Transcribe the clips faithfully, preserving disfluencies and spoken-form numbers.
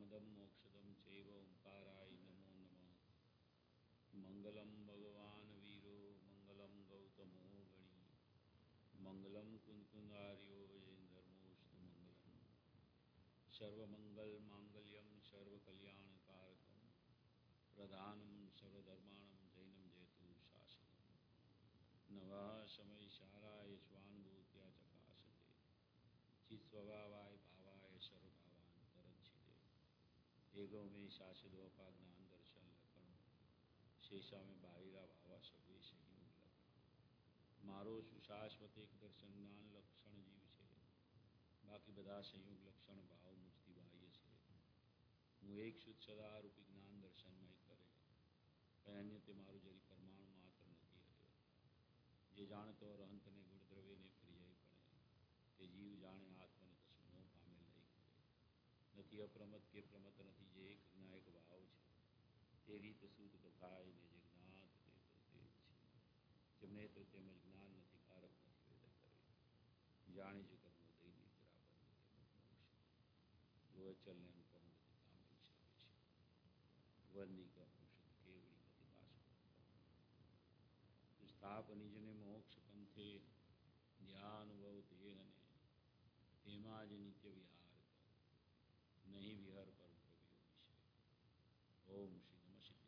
कामदं मोक्षदं चैव ओंकाराय नमो नमः। मंगलम भगवान वीरो मंगलम गौतमो गणी मंगलम कुंकुंगार्यो धर्मोस्तु मंगलम सर्वमंगल मांगल्यम सर्वकल्याणकारकम प्रधानम सर्वधर्माणं जैनम जयतु शासनम नवः समय शाराय स्वानुभूत्या चकाशते चिस्वभावाय भावाय सर्वभावांतरच्छिदे एगो में शासिदोपाज्ञान दर्शन लखन शेषा में बाहिरा भावा सभी संयोग लक्षण मारो सुशाश्वत एक दर्शन ज्ञान लक्षण जीव છે બાકી બધા સંયોગ લક્ષણ ભાવ મુજથી બાહ્ય છે। હું એક શુદ્ધ સદા રૂપી જ્ઞાન દર્શનમય કરે કઈ અન્ય તે મારું જરી પરમાણુ માત્ર નથી રહ્યો જે જાણતો રહંતને ગુણદ્રવ્યને પ્રિય પડે તે જીવ જાણે આત્મને કશું ન પામે નહીં કરે નથી અપ્રમત કે પ્રમત નથી જે એક જ્ઞાયક ભાવ છે તે રીત શુદ્ધ કથાય ને જે જ્ઞાત તે તે છે જેમને તો તેમજ જ્ઞાન નથી કારક નથી વેદન કરે જાણી જગતનો દૈનિક બરાબર ગોચરને અનુપમ ગતિ પામી શકે છે વર્ણિક ઔષધ કેવડી ગતિ પાસ સ્થાપની જને મોક્ષ પંથે ધ્યાનુભવ દેહને તેમાં જ નિત્ય વિહાર કર નહીં વિહાર પર પ્રભુ વિશે। ઓમ શ્રી નમઃ શિવાય।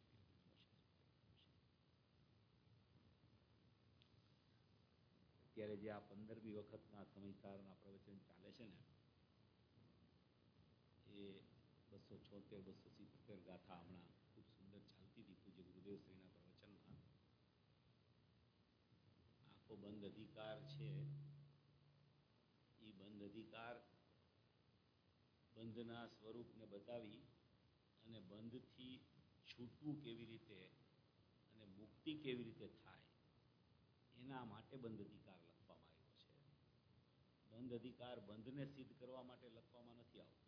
અત્યારે જે આ પંદરમી વખતના સમયસારના પ્રવચન ચાલે છે ને એ બસો છોતેર બસો સિત્તેર ગાથા હમણાં ખૂબ સુંદર ચાલતી હતી પૂજ્ય ગુરુદેવશ્રીના પ્રવચનમાં। આખો બંધ અધિકાર છે એ બંધ અધિકાર બંધના સ્વરૂપને બતાવી અને બંધથી છૂટવું કેવી રીતે અને મુક્તિ કેવી રીતે થાય એના માટે બંધ અધિકાર લખવામાં આવ્યો છે। બંધ અધિકાર બંધને સિદ્ધ કરવા માટે લખવામાં નથી આવતો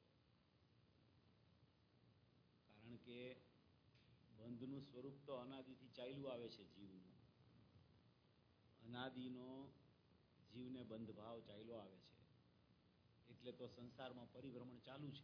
કારણ કે બંધનું સ્વરૂપ તો અનાદિથી ચાલ્યું આવે છે જીવનું અનાદિનો જીવને બંધ ભાવ ચાલ્યો આવે છે એટલે તો સંસારમાં પરિભ્રમણ ચાલુ છે।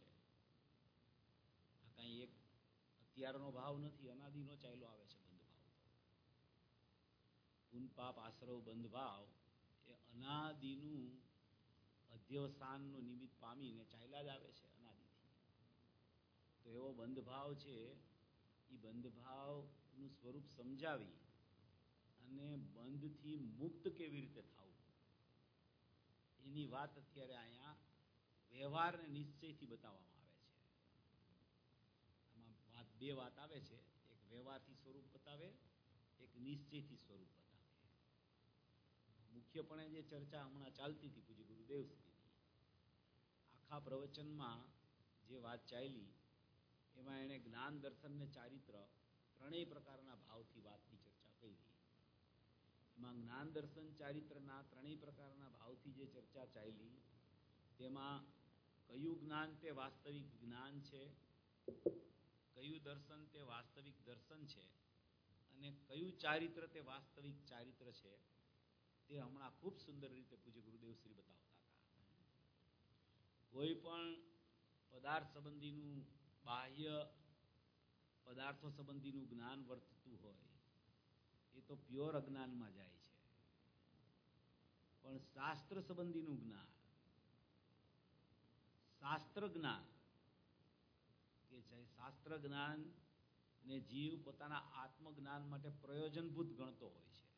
આ કાંઈ એક અત્યારનો ભાવ નથી અનાદિનો ચાલ્યો આવે છે બંધ ભાવ તો પુન પાપ આશ્રવ બંધ ભાવ એ અનાદિનું અધ્યવસાનનું નિમિત્ત પામીને ચાલ્યા જ આવે છે અનાદિથી। તો એવો બંધ ભાવ છે એ બંધ ભાવનું સ્વરૂપ સમજાવી અને બંધથી મુક્ત કેવી રીતે થવું એની વાત અત્યારે અહીંયા વ્યવહારને નિશ્ચયથી બતાવવામાં આવે છે। આમાં વાત બે વાત આવે છે એક વ્યવહારથી સ્વરૂપ બતાવે એક નિશ્ચયથી સ્વરૂપ બતાવે। મુખ્યપણે જે ચર્ચા હમણાં ચાલતી હતી પૂજ્ય ગુરુદેવશ્રીની આખા પ્રવચનમાં જે વાત ચાલી એમાં એણે જ્ઞાન દર્શન ને ચારિત્ર ત્રણેય પ્રકારના ભાવથી વાતની ચર્ચા કરી। એમાં જ્ઞાન દર્શન ચારિત્રના ત્રણેય પ્રકારના ભાવથી જે ચર્ચા ચાલી તેમાં કયું જ્ઞાન તે વાસ્તવિક જ્ઞાન છે કયું દર્શન તે વાસ્તવિક દર્શન છે અને કયું ચારિત્ર તે વાસ્તવિક ચારિત્ર છે તે હમણાં ખૂબ સુંદર રીતે પૂજ્ય ગુરુદેવશ્રી બતાવતા હતા। કોઈ પણ પદાર્થ સંબંધીનું બાહ્ય પદાર્થો સંબંધીનું જ્ઞાન વર્તતું હોય એ તો પ્યોર અજ્ઞાનમાં જાય છે પણ શાસ્ત્ર સંબંધીનું જ્ઞાન શાસ્ત્ર જ્ઞાન કે જે શાસ્ત્ર જ્ઞાન ને જીવ પોતાના આત્મજ્ઞાન માટે પ્રયોજનભૂત ગણતો હોય છે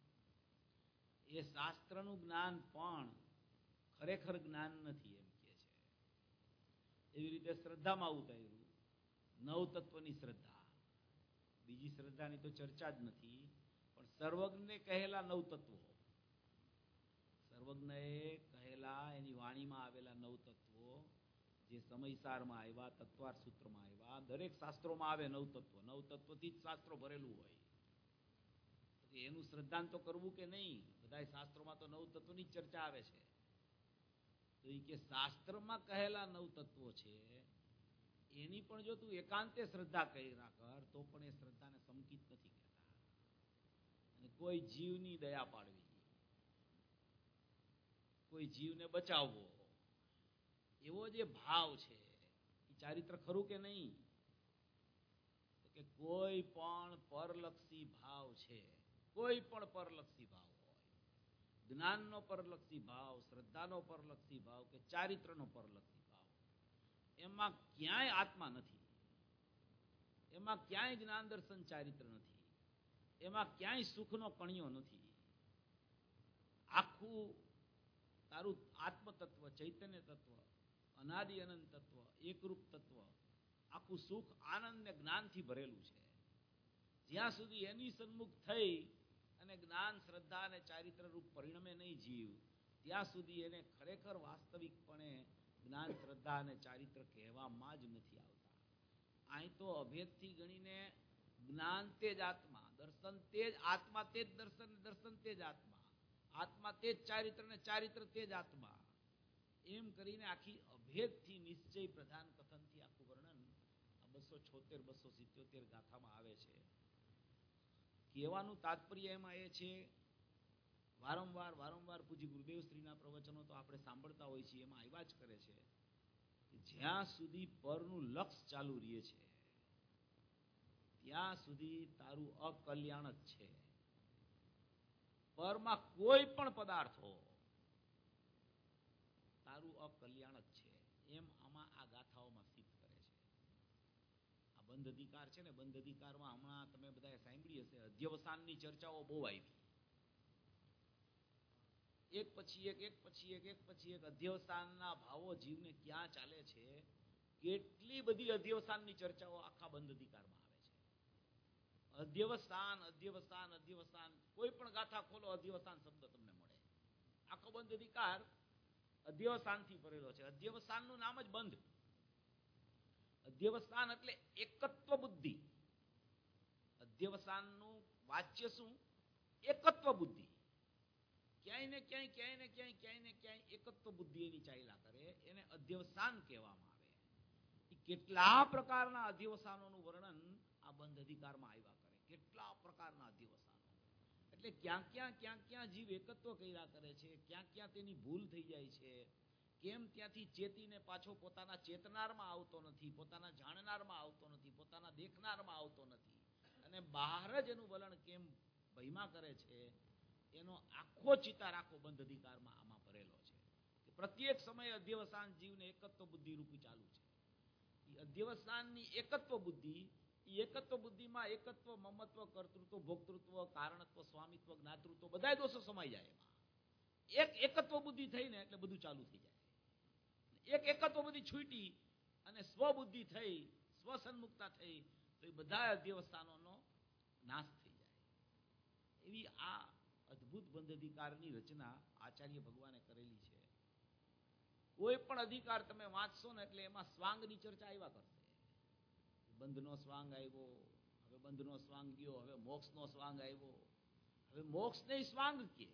એ શાસ્ત્રનું જ્ઞાન પણ ખરેખર જ્ઞાન નથી એમ કહે છે। એવી રીતે શ્રદ્ધામાં ઉતાર્યું નવ તત્વની શ્રદ્ધા બીજી શ્રદ્ધાની તો ચર્ચા જ નથી પણ સર્વજ્ઞને કહેલા નવ તત્વો સર્વજ્ઞએ કહેલા એની વાણીમાં આવેલા નવ તત્વો જે સમયસારમાં આવ્યા તત્વાર સૂત્રમાં આવ્યા દરેક શાસ્ત્રોમાં આવે નવ તત્વ નવ તત્વથી જ શાસ્ત્રો ભરેલું હોય તો એનું શ્રદ્ધાન તો કરવું કે નહીં બધા શાસ્ત્રોમાં તો નવ તત્વની જ ચર્ચા આવે છે તો એ કે શાસ્ત્રમાં કહેલા નવ તત્વો છે એની પણ જો તું એકાંતે શ્રદ્ધા કર્યા કર તો પણ એ શ્રદ્ધાને સમકિત નથી કહેતા અને કોઈ જીવની દયા પાડવી કોઈ જીવને બચાવવો એવો જે ભાવ છે એ ચારિત્ર ખરું કે નહીં? કે કોઈ પણ પરલક્ષી ભાવ છે, કોઈ પણ પરલક્ષી ભાવ હોય, જ્ઞાનનો પરલક્ષી ભાવ, શ્રદ્ધાનો પરલક્ષી ભાવ કે ચારિત્રનો પરલક્ષી ભાવ, એમાં ક્યાંય આત્મા નથી, એમાં ક્યાંય જ્ઞાન દર્શન ચારિત્ર નથી, એમાં ક્યાંય સુખનો કણિયો નથી. આખું તારું આત્મતત્વ, ચૈતન્ય તત્વ, અનાદિ અનંત તત્વ, એકરૂપ તત્વ, આખું સુખ આનંદ ને જ્ઞાનથી ભરેલું છે. જ્યાં સુધી એની સન્મુખ થઈ અને જ્ઞાન, શ્રદ્ધા અને ચારિત્ર રૂપ પરિણમે નહીં જીવ, ત્યાં સુધી એને ખરેખર વાસ્તવિકપણે જ્ઞાન, શ્રદ્ધા અને ચારિત્ર કહેવામાં જ નથી આવતા. અહીં તો અભેદથી ગણીને જ્ઞાન તે જ આત્મા, દર્શન તે જ આત્મા, તે જ દર્શન, દર્શન તે જ આત્મા, આત્મા તે જ ચારિત્ર ને ચારિત્ર તે જ આત્મા, એમ કરીને આખી અભેદથી નિશ્ચય પ્રધાન કથનથી આખું વર્ણન બસો છોતેર બસો સિત્યોતેર ગાથામાં આવે છે. કહેવાનું તાત્પર્ય એમાં એ છે, વારંવાર વારંવાર પૂજ્ય ગુરુદેવ શ્રીના પ્રવચનો તો આપણે સાંભળતા હોઈએ છીએ, એમાં આવ્યા જ કરે છે કે જ્યાં સુધી પરનું લક્ષ ચાલુ રહે છે ત્યાં સુધી તારું અકલ્યાણ જ છે. પરમાં કોઈ પણ પદાર્થો તારું અકલ્યાણ જ છે, એમ આમાં આ ગાથાઓમાં સિદ્ધ કરે છે. આ બંધ અધિકાર છે ને, બંધ અધિકારમાં હમણાં તમે બધાએ સાંભળી હશે, અધ્યવસાનની ચર્ચાઓ બહુ આવી, એક પછી એક એક પછી એક એક પછી એક અધ્યવસાનના ભાવો જીવને ક્યાં ચાલે છે, કેટલી બધી અધ્યવસાનની ચર્ચાઓ આખા બંધ અધિકારમાં આવે છે. અધ્યવસાન અધ્યવસાન અધ્યવસાન, કોઈ પણ ગાથા ખોલો અધ્યવસાન શબ્દ તમને મળે. આખો બંધ અધિકાર અધ્યવસાનથી ભરેલો છે. અધ્યવસાનનું નામ જ બંધ. અધ્યવસાન એટલે એકત્વ બુદ્ધિ. અધ્યવસાનનું વાચ્ય શું? એકત્વ બુદ્ધિ. ક્યાંય ને ક્યાંય ક્યાંય ને ક્યાંય ક્યાંય ને ક્યાંય એકત્વ બુદ્ધિ એની ચાલ્યા કરે, એને અધ્યવસાન કહેવામાં આવે. એ કેટલા પ્રકારના અધ્યવસાનોનું વર્ણન આ બંધ અધિકારમાં આવ્યા કરે, કેટલા પ્રકારના અધ્યવસાનો. એટલે ક્યાં ક્યાં ક્યાં ક્યાં જીવ એકત્વ કર્યા કરે છે, ક્યાં ક્યાં તેની ભૂલ થઈ જાય છે, કેમ ત્યાંથી ચેતીને પાછો પોતાના ચેતનારમાં આવતો નથી, પોતાના જાણનારમાં આવતો નથી, પોતાના દેખનારમાં આવતો નથી, અને બહાર જ એનું વલણ કેમ ભયમાં કરે છે, એનો આખો ચિતાર આખો બંધ અધિકારમાં આમાં ભરેલો છે. કે પ્રત્યેક સમયે અધ્યવસાન જીવને એકત્વ બુદ્ધિ રૂપી ચાલુ છે. એ અધ્યવસાનની એકત્વ બુદ્ધિ, એ એકત્વ બુદ્ધિમાં એકત્વ, મમત્વ, કર્તૃત્વ, ભોક્તૃત્વ, કારણત્વ, સ્વામિત્વ, જ્ઞાતૃત્વ બધા દોષો સમાઈ જાય. એમાં એક એકત્વ બુદ્ધિ થઈને એટલે બધું ચાલુ થઈ જાય. એક એકત્વ બુદ્ધિ છૂટી અને સ્વબુદ્ધિ થઈ, સ્વસન્મુક્તા થઈ, તો એ બધા અધ્યવસાનોનો નાશ થઈ જાય. એવી આ અદભુત બંધ અધિકારની રચના આચાર્ય ભગવાને કરેલી છે. કોઈ પણ અધિકાર તમે વાંચશો ને એટલે એમાં સ્વાંગની ચર્ચા આવ્યા કરશે. બંધનો સ્વાંગ આવ્યો, હવે બંધનો સ્વાંગ ગયો, હવે મોક્ષનો સ્વાંગ આવ્યો. હવે મોક્ષ ને સ્વાંગ કે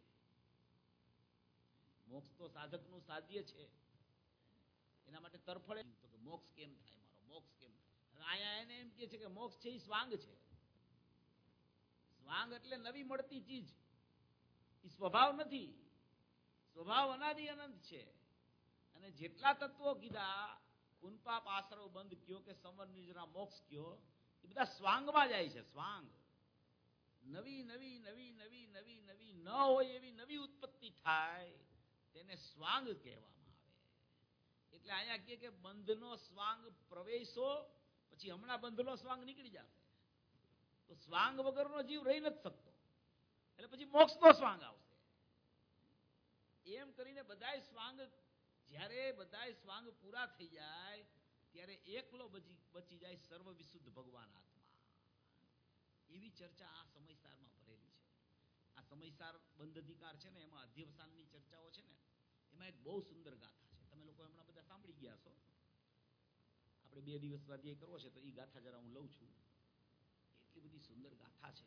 મોક્ષ તો સાધકનું સાધ્ય છે, એના માટે તરફડે તો કે મોક્ષ કેમ થાય મારો, મોક્ષ કેમ થાય. હવે અહીંયા એને એમ કે છે કે મોક્ષ છે એ સ્વાંગ છે. સ્વાંગ એટલે નવી મળતી ચીજ, એ સ્વભાવ નથી. સ્વભાવ અનાદિ અનંત છે. અને જેટલા તત્વો કીધા, ખૂનપાપ આશ્રવ બંધ કયો કે સંવર નિજરા મોક્ષ કયો, એ બધા સ્વાંગમાં જાય છે. સ્વાંગ નવી નવી નવી નવી નવી નવી ન હોય એવી નવી ઉત્પત્તિ થાય, તેને સ્વાંગ કહેવામાં આવે. એટલે અહીંયા કહે કે બંધનો સ્વાંગ પ્રવેશો, પછી હમણાં બંધનો સ્વાંગ નીકળી જશે, તો સ્વાંગ વગરનો જીવ રહી નથી શકતો. એટલે પછી મોક્ષનો સ્વાંગ આવશે. એમ કરીને બધાય સ્વાંગ, જ્યારે બધાય સ્વાંગ પૂરા થઈ જાય ત્યારે એકલો બચી બચી જાય સર્વ વિશુદ્ધ ભગવાન આત્મા. એવી ચર્ચા આ સમયસારમાં ભરેલી છે. આ સમયસાર બંધ અધિકાર છે ને, એમાં અધ્યવસાનની ચર્ચાઓ છે ને, એમાં એક બહુ સુંદર ગાથા છે. તમે લોકો હમણાં બધા સાંભળી ગયા છો. આપણે બે દિવસ સ્વાધ્યાય કરવો છે તો એ ગાથા જરા હું લઉં છું. એટલી બધી સુંદર ગાથા છે.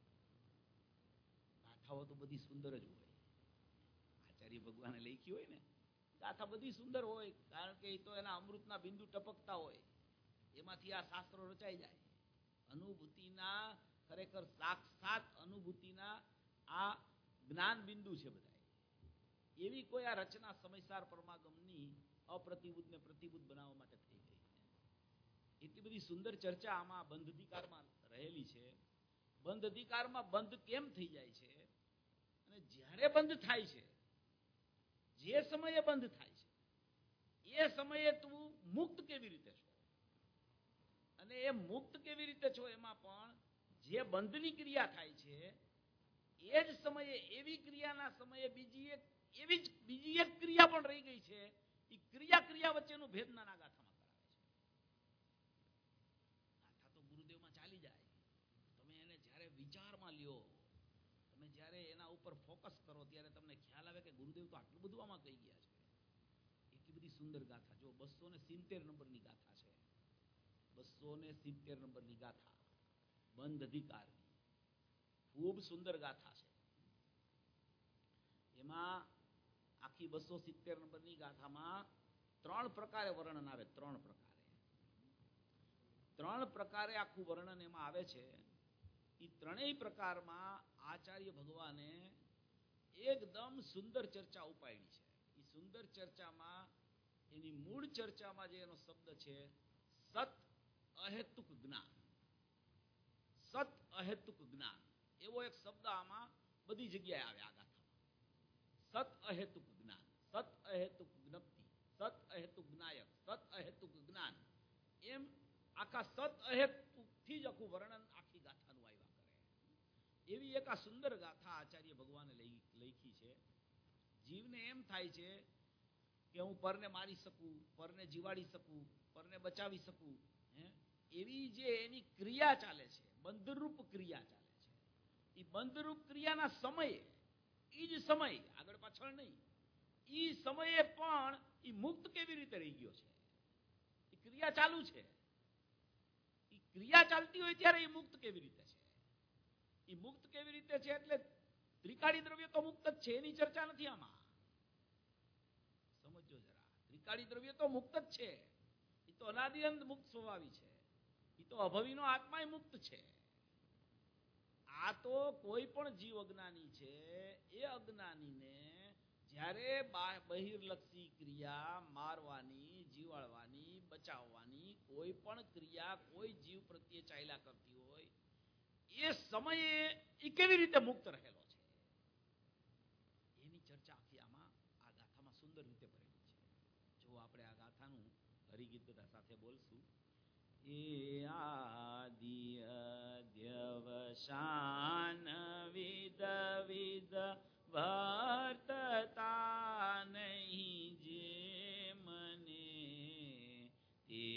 ગાથાઓ તો બધી સુંદર જ હોય. આચાર્ય ભગવાને લખી હોય ને ગાથા બધી સુંદર હોય, કારણ કે એ તો એના અમૃતના બિંદુ ટપકતા હોય, એમાંથી આ શાસ્ત્રો રચાઈ જાય. અનુભૂતિના ખરેખર સાક્ષાત અનુભૂતિના આ જ્ઞાન બિંદુ છે બધા. એવી કોઈ આ રચના સમયસાર પરમાગમની અપ્રતિબુદ્ધ ને પ્રતિબુદ્ધ બનાવવા માટે થઈ ગઈ. એટલી બધી સુંદર ચર્ચા આમાં બંધ અધિકારમાં રહેલી છે. બંધ અધિકારમાં બંધ કેમ થઈ જાય છે અને જ્યારે બંધ થાય છે, જે સમયે બંધ થાય છે એ સમયે તું મુક્ત કેવી રીતે છો, અને એ મુક્ત કેવી રીતે છો એમાં પણ જે બંધની ક્રિયા થાય છે એ જ સમયે એવી ક્રિયાના સમયે બીજી એક એવી જ બીજી એક ક્રિયા પણ રહી ગઈ છે. એ ક્રિયા ક્રિયા વચ્ચેનું ભેદ નાના ગાથામાં કરાવે છે. ગાથા તો ગુરુદેવમાં ચાલી જાય, તમે એને જ્યારે વિચારમાં લ્યો, તમે જ્યારે એના ઉપર ફોકસ કરો ત્યારે તમને ખ્યાલ આવે કે ગુરુદેવ તો આટલું બધું આમાં કહી ગયા છે. એટલી બધી સુંદર ગાથા. જો બસો ને સિત્તેર નંબરની ગાથા છે, બસો ને સિત્તેર નંબરની ગાથા બંધ અધિકારની ખૂબ સુંદર ગાથા છે. એમાં આખી બસો સિત્તેર નંબરની ગાથામાં ત્રણ પ્રકારે વર્ણન આવે. ત્રણ પ્રકારે ત્રણ પ્રકારે આખું વર્ણન એમાં આવે છે. એ ત્રણેય પ્રકારમાં આચાર્ય ભગવાને એકદમ સુંદર ચર્ચા ઉપાડી છે. એ સુંદર ચર્ચામાં એની મૂળ ચર્ચામાં જે એનો શબ્દ છે સત અહેતુક જ્ઞાન. સત અહેતુક જ્ઞાન એવો એક શબ્દ આમાં બધી જગ્યાએ આવે આ ગાથામાં. સત અહેતુક જ્ઞાન, સત અહેતુક જ્ઞપ્તિ, સત અહેતુક જ્ઞાયક, સત અહેતુક જ્ઞાન, એમ આખા સત અહેતુક થી જ આખું વર્ણન આખી ગાથાનું આવ્યા કરે. એવી એક આ સુંદર ગાથા આચાર્ય ભગવાને લખી છે. જીવને એમ થાય છે કે હું પરને મારી શકું, પરને જીવાડી શકું, પરને બચાવી શકું, હે એવી જે એની ક્રિયા ચાલે છે, બંધરૂપ ક્રિયા ચાલે છે, એ બંધરૂપ ક્રિયાના સમયે, એ જ સમય આગળ પાછળ નહીં, એ સમયે પણ એ મુક્ત કેવી રીતે રહી ગયો છે. એ ક્રિયા ચાલુ છે, એ ક્રિયા ચાલતી હોય ત્યારે એ મુક્ત કેવી રીતે છે. એ મુક્ત કેવી રીતે છે એટલે ત્રિકાળી દ્રવ્ય તો મુક્ત જ છે, એની ચર્ચા નથી આમાં. સમજો જરા, ત્રિકાળી દ્રવ્ય તો મુક્ત જ છે. એ તો અનાદિઅંત મુક્ત સ્વભાવી છે. એ તો અભવીનો આત્મા મુક્ત છે. આ તો કોઈ પણ જીવ અજ્ઞાની છે, એ અજ્ઞાનીને જ્યારે બહિર્લક્ષી ક્રિયા મારવાની, જીવાડવાની, બચાવવાની કોઈ પણ ક્રિયા કોઈ જીવ પ્રત્યે ચાલ્યા કરતી હોય એ સમયે એ કેવી રીતે મુક્ત રહેલો છે એની ચર્ચા આખી આમાં આ ગાથામાં સુંદર રીતે ભરેલી છે. જો આપણે આ ગાથાનું હરિગીત બધા સાથે બોલશું. એ આદિ અધ્યવસાન વિદ વિદ વર્તતા નહીં જે મને તે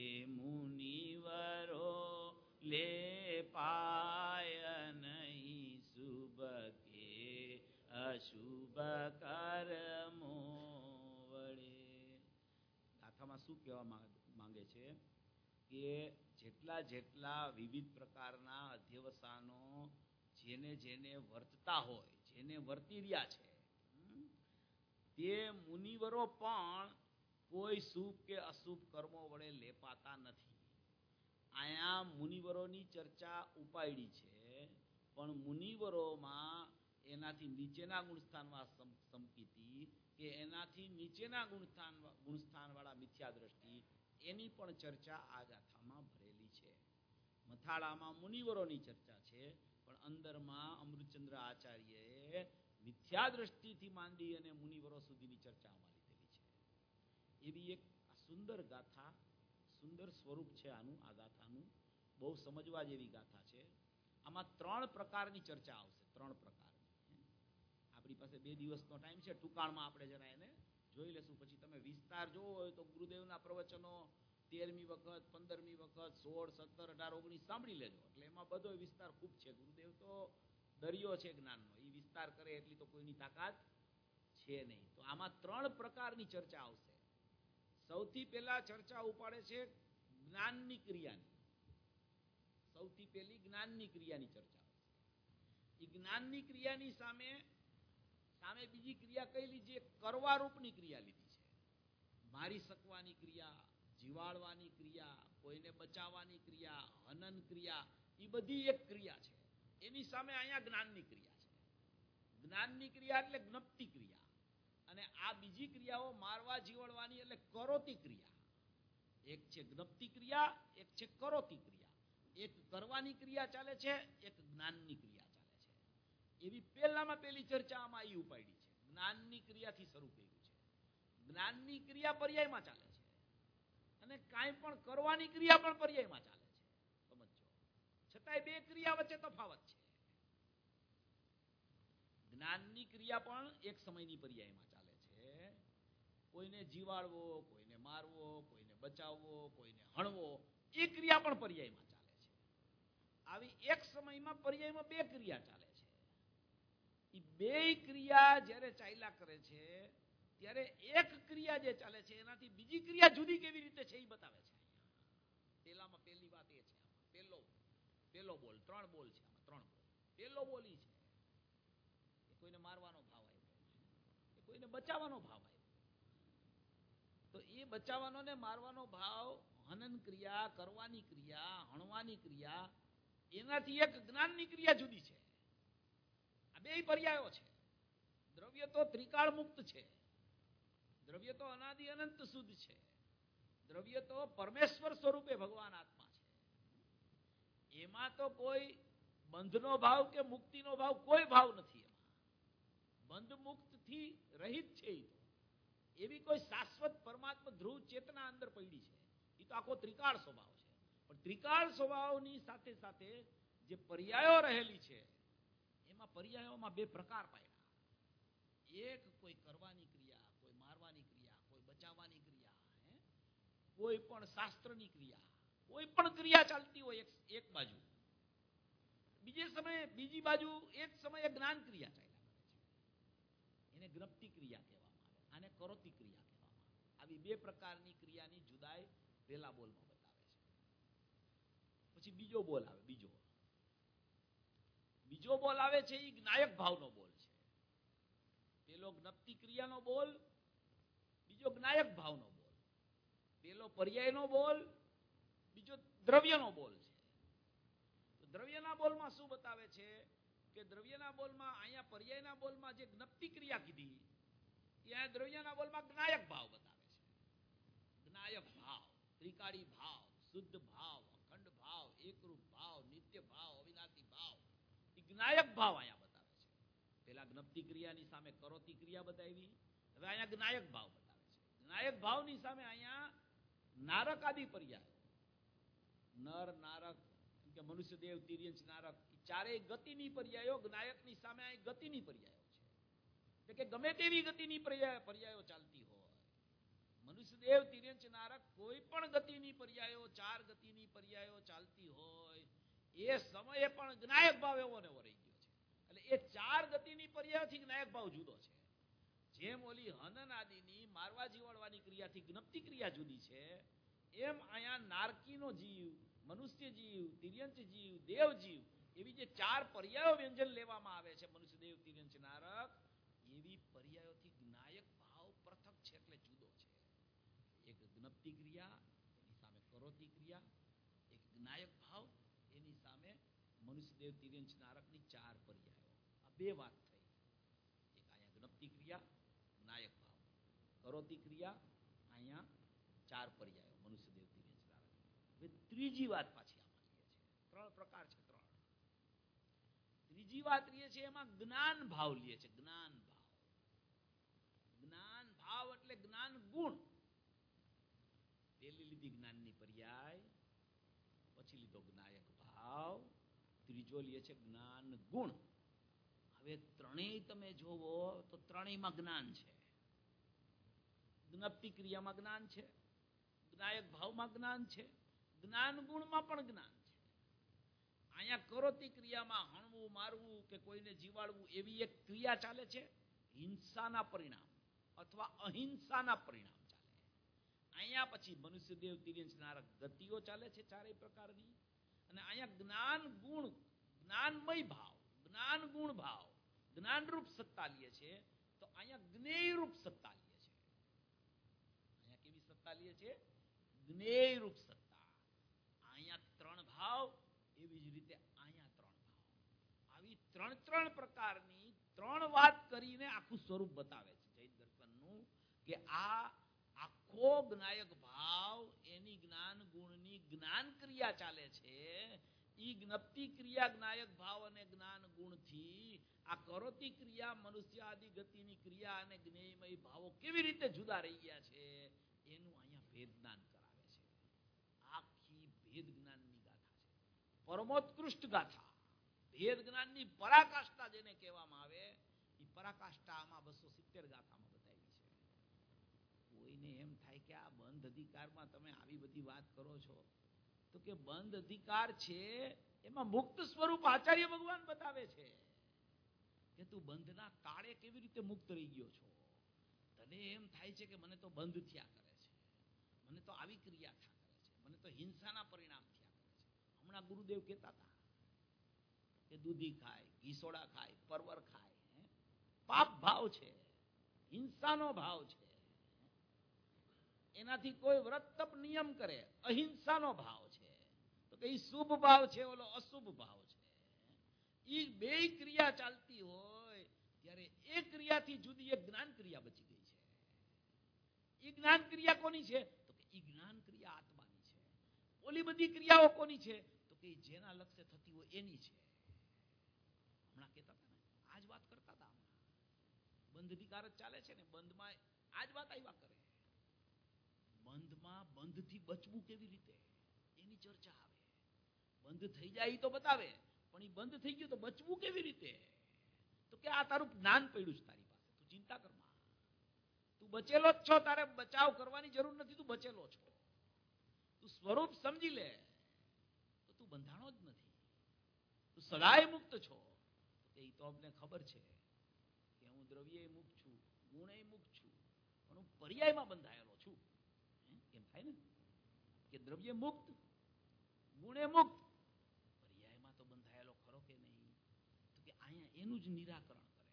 મુનિવરો લે પાય નહીં શુભ કે અશુભ કર્મો વડે. ગાથામાં શું કહેવા માંગે છે કે જેટલા જેટલા વિવિધ પ્રકારના અધ્યવસાનો જેને જેને વર્તતા હોય, જેને વર્તી રહ્યા છે, તે મુનિવરો પણ કોઈ શુભ કે અશુભ કર્મો વડે લેપાતા નથી. અહીંયા મુનિવરોની ચર્ચા ઉપાડી છે, પણ મુનિવરોમાં એનાથી નીચેના ગુણસ્થાનમાં સંકિતિ કે એનાથી નીચેના ગુણસ્થાન ગુણસ્થાનવાળા મિથ્યા દ્રષ્ટિ, એની પણ ચર્ચા આ ગાથામાં ભરેલી છે. મથાળામાં મુનિવરોની ચર્ચા છે, પણ અંદરમાં અમૃતચંદ્ર આચાર્યએ મિથ્યા દ્રષ્ટિથી માંડી અને મુનિવરો સુધીની ચર્ચામાં લીધેલી છે. એવી એક સુંદર ગાથા, સુંદર સ્વરૂપ છે આનું. આ ગાથાનું બહુ સમજવા જેવી ગાથા છે. આમાં ત્રણ પ્રકારની ચર્ચા આવશે. ત્રણ પ્રકારની. આપણી પાસે બે દિવસનો ટાઈમ છે, ટૂંકાણમાં આપણે જરા એને જોઈ લેશું. પછી તમે વિસ્તાર જોવો હોય તો ગુરુદેવના પ્રવચનો તેરમી વખત, પંદરમી વખત, સોળ, સત્તર, અઢાર, ઓગણીસ સાંભળી લેજો. એટલે એમાં બધો વિસ્તાર ખૂબ છે. ગુરુદેવ તો દરિયો છે જ્ઞાનનો, એ વિસ્તાર કરે એટલી તો કોઈની તાકાત છે નહીં. તો આમાં ત્રણ પ્રકારની ચર્ચા આવશે. સૌથી પહેલા ચર્ચા ઉપાડે છે જ્ઞાનની ક્રિયાની. સૌથી પહેલી જ્ઞાનની ક્રિયાની ચર્ચા આવશે. એ જ્ઞાનની ક્રિયાની સામે સામે બીજી ક્રિયા કઈ લીધી? કરવા રૂપની ક્રિયા લીધી છે. મારી શકવાની ક્રિયા, જીવાડવાની ક્રિયા, કોઈને બચાવવાની ક્રિયા, હનન ક્રિયા, એ બધી એક ક્રિયા છે. એની સામે અહીંયા જ્ઞાનની ક્રિયા છે. જ્ઞાનની ક્રિયા એટલે જ્ઞપ્તિ ક્રિયા, અને આ બીજી ક્રિયાઓ મારવા જીવડવાની એટલે કરોતી ક્રિયા. એક છે જ્ઞપ્તિ ક્રિયા, એક છે કરોતી ક્રિયા. એક કરવાની ક્રિયા ચાલે છે, એક જ્ઞાનની ક્રિયા ચાલે છે. એવી પહેલામાં પહેલી ચર્ચા આમાં આવી ઉપાડી છે. જ્ઞાનની ક્રિયાથી શરૂ કર્યું છે. જ્ઞાનની ક્રિયા પર્યાયમાં ચાલે છે અને કાંઈ પણ કરવાની ક્રિયા પણ પર્યાયમાં ચાલે છે. સમજો. છતાંય બે ક્રિયા વચ્ચે તફાવત છે. જ્ઞાનની ક્રિયા પણ એક સમયની પર્યાયમાં ચાલે છે. કોઈને જીવાડવો, કોઈને મારવો, કોઈને બચાવવો, કોઈને હણવો, એ ક્રિયા પણ પર્યાયમાં ચાલે છે. આવી એક સમયમાં પર્યાયમાં બે ક્રિયા ચાલે છે. એ બે ક્રિયા જ્યારે ચાલ્યા કરે છે ત્યારે એક ક્રિયા જે ચાલે છે એનાથી બીજી ક્રિયા જુદી કેવી રીતે છે એ બતાવે છે. પેલામાં પહેલી વાત એ છે. પહેલો પહેલો બોલ, ત્રણ બોલ છે આમાં, ત્રણ બોલ. પહેલો બોલ ઈ છે કે કોઈને મારવાનો ભાવ આવ્યો, કે કોઈને બચાવવાનો ભાવ આવ્યો. તો એ બચાવવાનો ને મારવાનો ભાવ, હનન ક્રિયા, કરવાની ક્રિયા, હણવાની ક્રિયા, એનાથી એક જ્ઞાનની ક્રિયા જુદી છે. આ બે પર્યાયો છે. દ્રવ્ય તો ત્રિકાળ મુક્ત છે. દ્રવ્ય તો અનાદિ અનંત શુદ્ધ છે. દ્રવ્ય તો પરમેશ્વર સ્વરૂપે ભગવાન આત્મા છે. એમાં તો કોઈ બંધનો ભાવ કે મુક્તિનો ભાવ કોઈ ભાવ નથી. એમાં બંધ મુક્ત થી રહિત છે. એવી કોઈ શાશ્વત પરમાત્મા ધ્રુવ ચેતના અંદર પડી છે. એ તો આખો ત્રિકાળ સ્વભાવ છે. પણ ત્રિકાળ સ્વભાવની સાથે સાથે જે પર્યાયો રહેલી છે એમાં પર્યાયોમાં બે પ્રકાર પાડ્યા. એક કોઈ કરવાની ક્રિયા, કોઈ મારવાની ક્રિયા, કોઈ બચાવવાની ક્રિયા, કોઈ પણ શાસ્ત્રની ક્રિયા, કોઈ પણ ક્રિયા ચાલતી હોય એક, એક બાજુ, બીજે સમયે બીજી બાજુ એક સમયે જ્ઞાન ક્રિયા ચાલ્યા કરે છે. એને જ્ઞપ્તિ ક્રિયા કહેવામાં આવે, આને કરોતી ક્રિયા કહેવામાં આવે. આવી બે પ્રકારની ક્રિયાની જુદાઈ પહેલા બોલમાં બતાવે છે. પછી બીજો બોલ આવે. બીજો બીજો બોલ આવે છે એ જ્ઞાયક ભાવનો બોલ છે. પેલો જ્ઞપ્તિ ક્રિયાનો બોલ, બીજો જ્ઞાયક ભાવનો બોલ. પેલો પર્યાયનો બોલ, બીજો દ્રવ્યનો બોલ છે. તો દ્રવ્યના બોલમાં શું બતાવે છે કે દ્રવ્યના બોલમાં અહીંયા પર્યાયના બોલમાં જે જ્ઞપ્તિ ક્રિયા કીધી ત્યાં દ્રવ્યના બોલમાં જ્ઞાયક ભાવ બતાવે છે. જ્ઞાયક ભાવ, ત્રિકાળી ભાવ, શુદ્ધ ભાવ, અખંડ ભાવ, એકરૂપ ભાવ, નિત્ય ભાવ, અવિનાશી ભાવ, એ જ્ઞાયક ભાવ અહીંયા બતાવે છે. પેલા જ્ઞપ્તિ ક્રિયાની સામે કરોતી ક્રિયા બતાવી, હવે અહીંયા જ્ઞાયક ભાવ બતાવે છે. જ્ઞાયક ભાવની સામે અહીંયા નારક આદિ પર્યાય, નર, નારક, કે મનુષ્ય દેવ, તિર્યંચ, નારક, ચારેય ગતિની પર્યાયો જ્ઞાયકની સામે અહીં ગતિની પર્યાયો છે. એટલે કે ગમે તેવી ગતિની પર્યાયો ચાલતી હોય, મનુષ્ય દેવ, તિર્યંચ, નારક કોઈ પણ ગતિની પર્યાયો, ચાર ગતિની પર્યાયો ચાલતી હોય એ સમયે પણ જ્ઞાયક ભાવ એવો ને એવો રહી ગયો છે. એટલે એ ચાર ગતિની પર્યાયથી જ્ઞાયક ભાવ જુદો છે. જેમ ઓલી હનન આદિની મારવા જીવાડવાની ક્રિયાથી જ્ઞપ્તિ ક્રિયા જુદી છે, એમ અહીંયા નારકીનો જીવ, મનુષ્ય જીવ, તિર્યંચ જીવ, દેવ જીવ, એવી જે ચાર પર્યાયો વ્યંજન લેવામાં આવે છે, મનુષ્ય દેવ, તિર્યંચ, નારક, એવી પર્યાયોથી જ્ઞાયક ભાવ પૃથક છે, એટલે જુદો છે. એક જ્ઞપ્તિ ક્રિયા, એની સામે કરોતી ક્રિયા, એક જ્ઞાયક ભાવ, એની સામે મનુષ્ય દેવ, તિર્યંચ, નારકની ચાર પર્યાયો. આ બે વાત થઈ. એક અહીંયા જ્ઞપ્તિ ક્રિયા, જ્ઞાયક ભાવ, કરોતી ક્રિયા, અહીંયા ચાર પર્યાયો, મનુષ્ય દેવ, તિર્યંચ, નારક. હવે ત્રીજી વાત પાછી આમાં લઈએ છે. ત્રણ પ્રકાર છે, ત્રણ. ત્રીજી વાત લઈએ છે એમાં જ્ઞાન ભાવ લઈએ છે. જ્ઞાન ભાવ, જ્ઞાન ભાવ એટલે જ્ઞાન ગુણ. પેલી લીધી જ્ઞાનની પર્યાય, પછી લીધો જ્ઞાયક ભાવ, ત્રીજો લે છે જ્ઞાન ગુણ. હવે ત્રણેય તમે જોવો તો ત્રણેયમાં જ્ઞાન છે. જ્ઞપ્તિ ક્રિયામાં જ્ઞાન છે, જ્ઞાયક ભાવમાં જ્ઞાન છે, જ્ઞાન ગુણમાં પણ જ્ઞાન છે. અહીંયા કરોતી ક્રિયામાં હણવું, મારવું કે કોઈને જીવાડવું એવી એક ક્રિયા ચાલે છે, હિંસાના પરિણામ અથવા અહિંસાના પરિણામ ચાલે. અહીંયા પછી મનુષ્ય દેવ, તિર્યંચ, નારક ગતિઓ ચાલે છે ચારેય પ્રકારની. અને અહીંયા જ્ઞાન ગુણ, જ્ઞાનમય ભાવ, જ્ઞાન ગુણ ભાવ, જ્ઞાનરૂપ સત્તા લે છે. તો અહીંયા જ્ઞેયરૂપ સત્તા લે છે. અહીંયા કેવી સત્તા લે છે? જ્ઞેયરૂપ સત્તા. અહીંયા ત્રણ ભાવ, એવી જ રીતે અહીંયા ત્રણ ભાવ. આવી ત્રણ ત્રણ પ્રકારની ત્રણ વાત કરીને આખું સ્વરૂપ બતાવે છે જૈન દર્શનનું, કે આ આખો આખો જ્ઞાયક ભાવ એની જ્ઞાન ગુણની જ્ઞાન ક્રિયા ચાલે છે. ઈ જ્ઞપ્તિ ક્રિયા જ્ઞાયક ભાવ અને જ્ઞાન ગુણથી આ કરોતી ક્રિયા મનુષ્ય આદિ ગતિની ક્રિયા અને જ્ઞેયમય ભાવો કેવી રીતે જુદા રહી ગયા છે એનું અહીંયા ભેદ જ્ઞાન કરાવે છે. આખી ભેદ જ્ઞાનની ગાથા છે, પરમોત્કૃષ્ટ ગાથા. ભેદ જ્ઞાનની પરાકાષ્ઠા જેને કહેવામાં આવે, એ પરાકાષ્ઠા આમાં બસો સિત્તેર ગાથામાં બતાવી છે. કોઈને એમ થાય કે આ બંધ અધિકારમાં તમે આવી બધી વાત કરો છો, તો કે બંધ અધિકાર છે એમાં મુક્ત સ્વરૂપ આચાર્ય ભગવાન બતાવે છે કે તું બંધના કાળે કેવી રીતે મુક્ત રહી ગયો છો. તને એમ થાય છે કે મને તો બંધ થયા કરે છે, મને તો આવી ક્રિયા થયા કરે છે, મને તો હિંસાના પરિણામ થયા કરે છે. હમણાં ગુરુદેવ કહેતા હતા કે દૂધી ખાય, ઘી સોડા ખાય, પરવર ખાય, પાપ ભાવ છે, હિંસાનો ભાવ છે. એનાથી કોઈ વ્રત તપ નિયમ કરે, અહિંસાનો ભાવ છે, તો કે શુભ ભાવ છે, ઓલો અશુભ ભાવ છે. ઈ બે ક્રિયા ચાલતી હોય ત્યારે એ ક્રિયાથી જુદી એક જ્ઞાન ક્રિયા બચી ગઈ છે. ઈ જ્ઞાન ક્રિયા કોની છે? તો કે ઈ જ્ઞાન ક્રિયા આત્માની છે. ઓલી બધી ક્રિયાઓ કોની છે? તો કે જેના લક્ષ્ય થતી હોય એની છે. હમણાં કહેતા હતા ને, આજ વાત કરતા હતા. હમણાં બંધ અધિકાર જ ચાલે છે ને, બંધમાં આજ વાત આવ્યા કરે. બંધમાં બંધથી બચવું કેવી રીતે એની ચર્ચા આવે. બંધ થઈ જાય તો બતાવે, પણ એ બંધ થઈ ગયું તો બચવું કેવી રીતે? તો કે આ તારું જ્ઞાન પડ્યું છે તારી પાસે, તું ચિંતા કરમાં. તું બચેલો જ છો, તારે બચાવ કરવાની જરૂર નથી, તું બચેલો છો. તું સ્વરૂપ સમજી લે તો તું બંધાણો જ નથી, તું સદાય મુક્ત છો. એ તો અમને ખબર છે કે હું દ્રવ્ય મુક્ત છું, ગુણે મુક્ત છું, પણ હું પર્યાયમાં બંધાયેલો છું. એમ થાય ને કે દ્રવ્ય મુક્ત, ગુણે મુક્ત, પર્યાયમાં તો બંધાયેલો ખરો કે નહીં? તો કે અહીંયા એનું જ નિરાકરણ કરે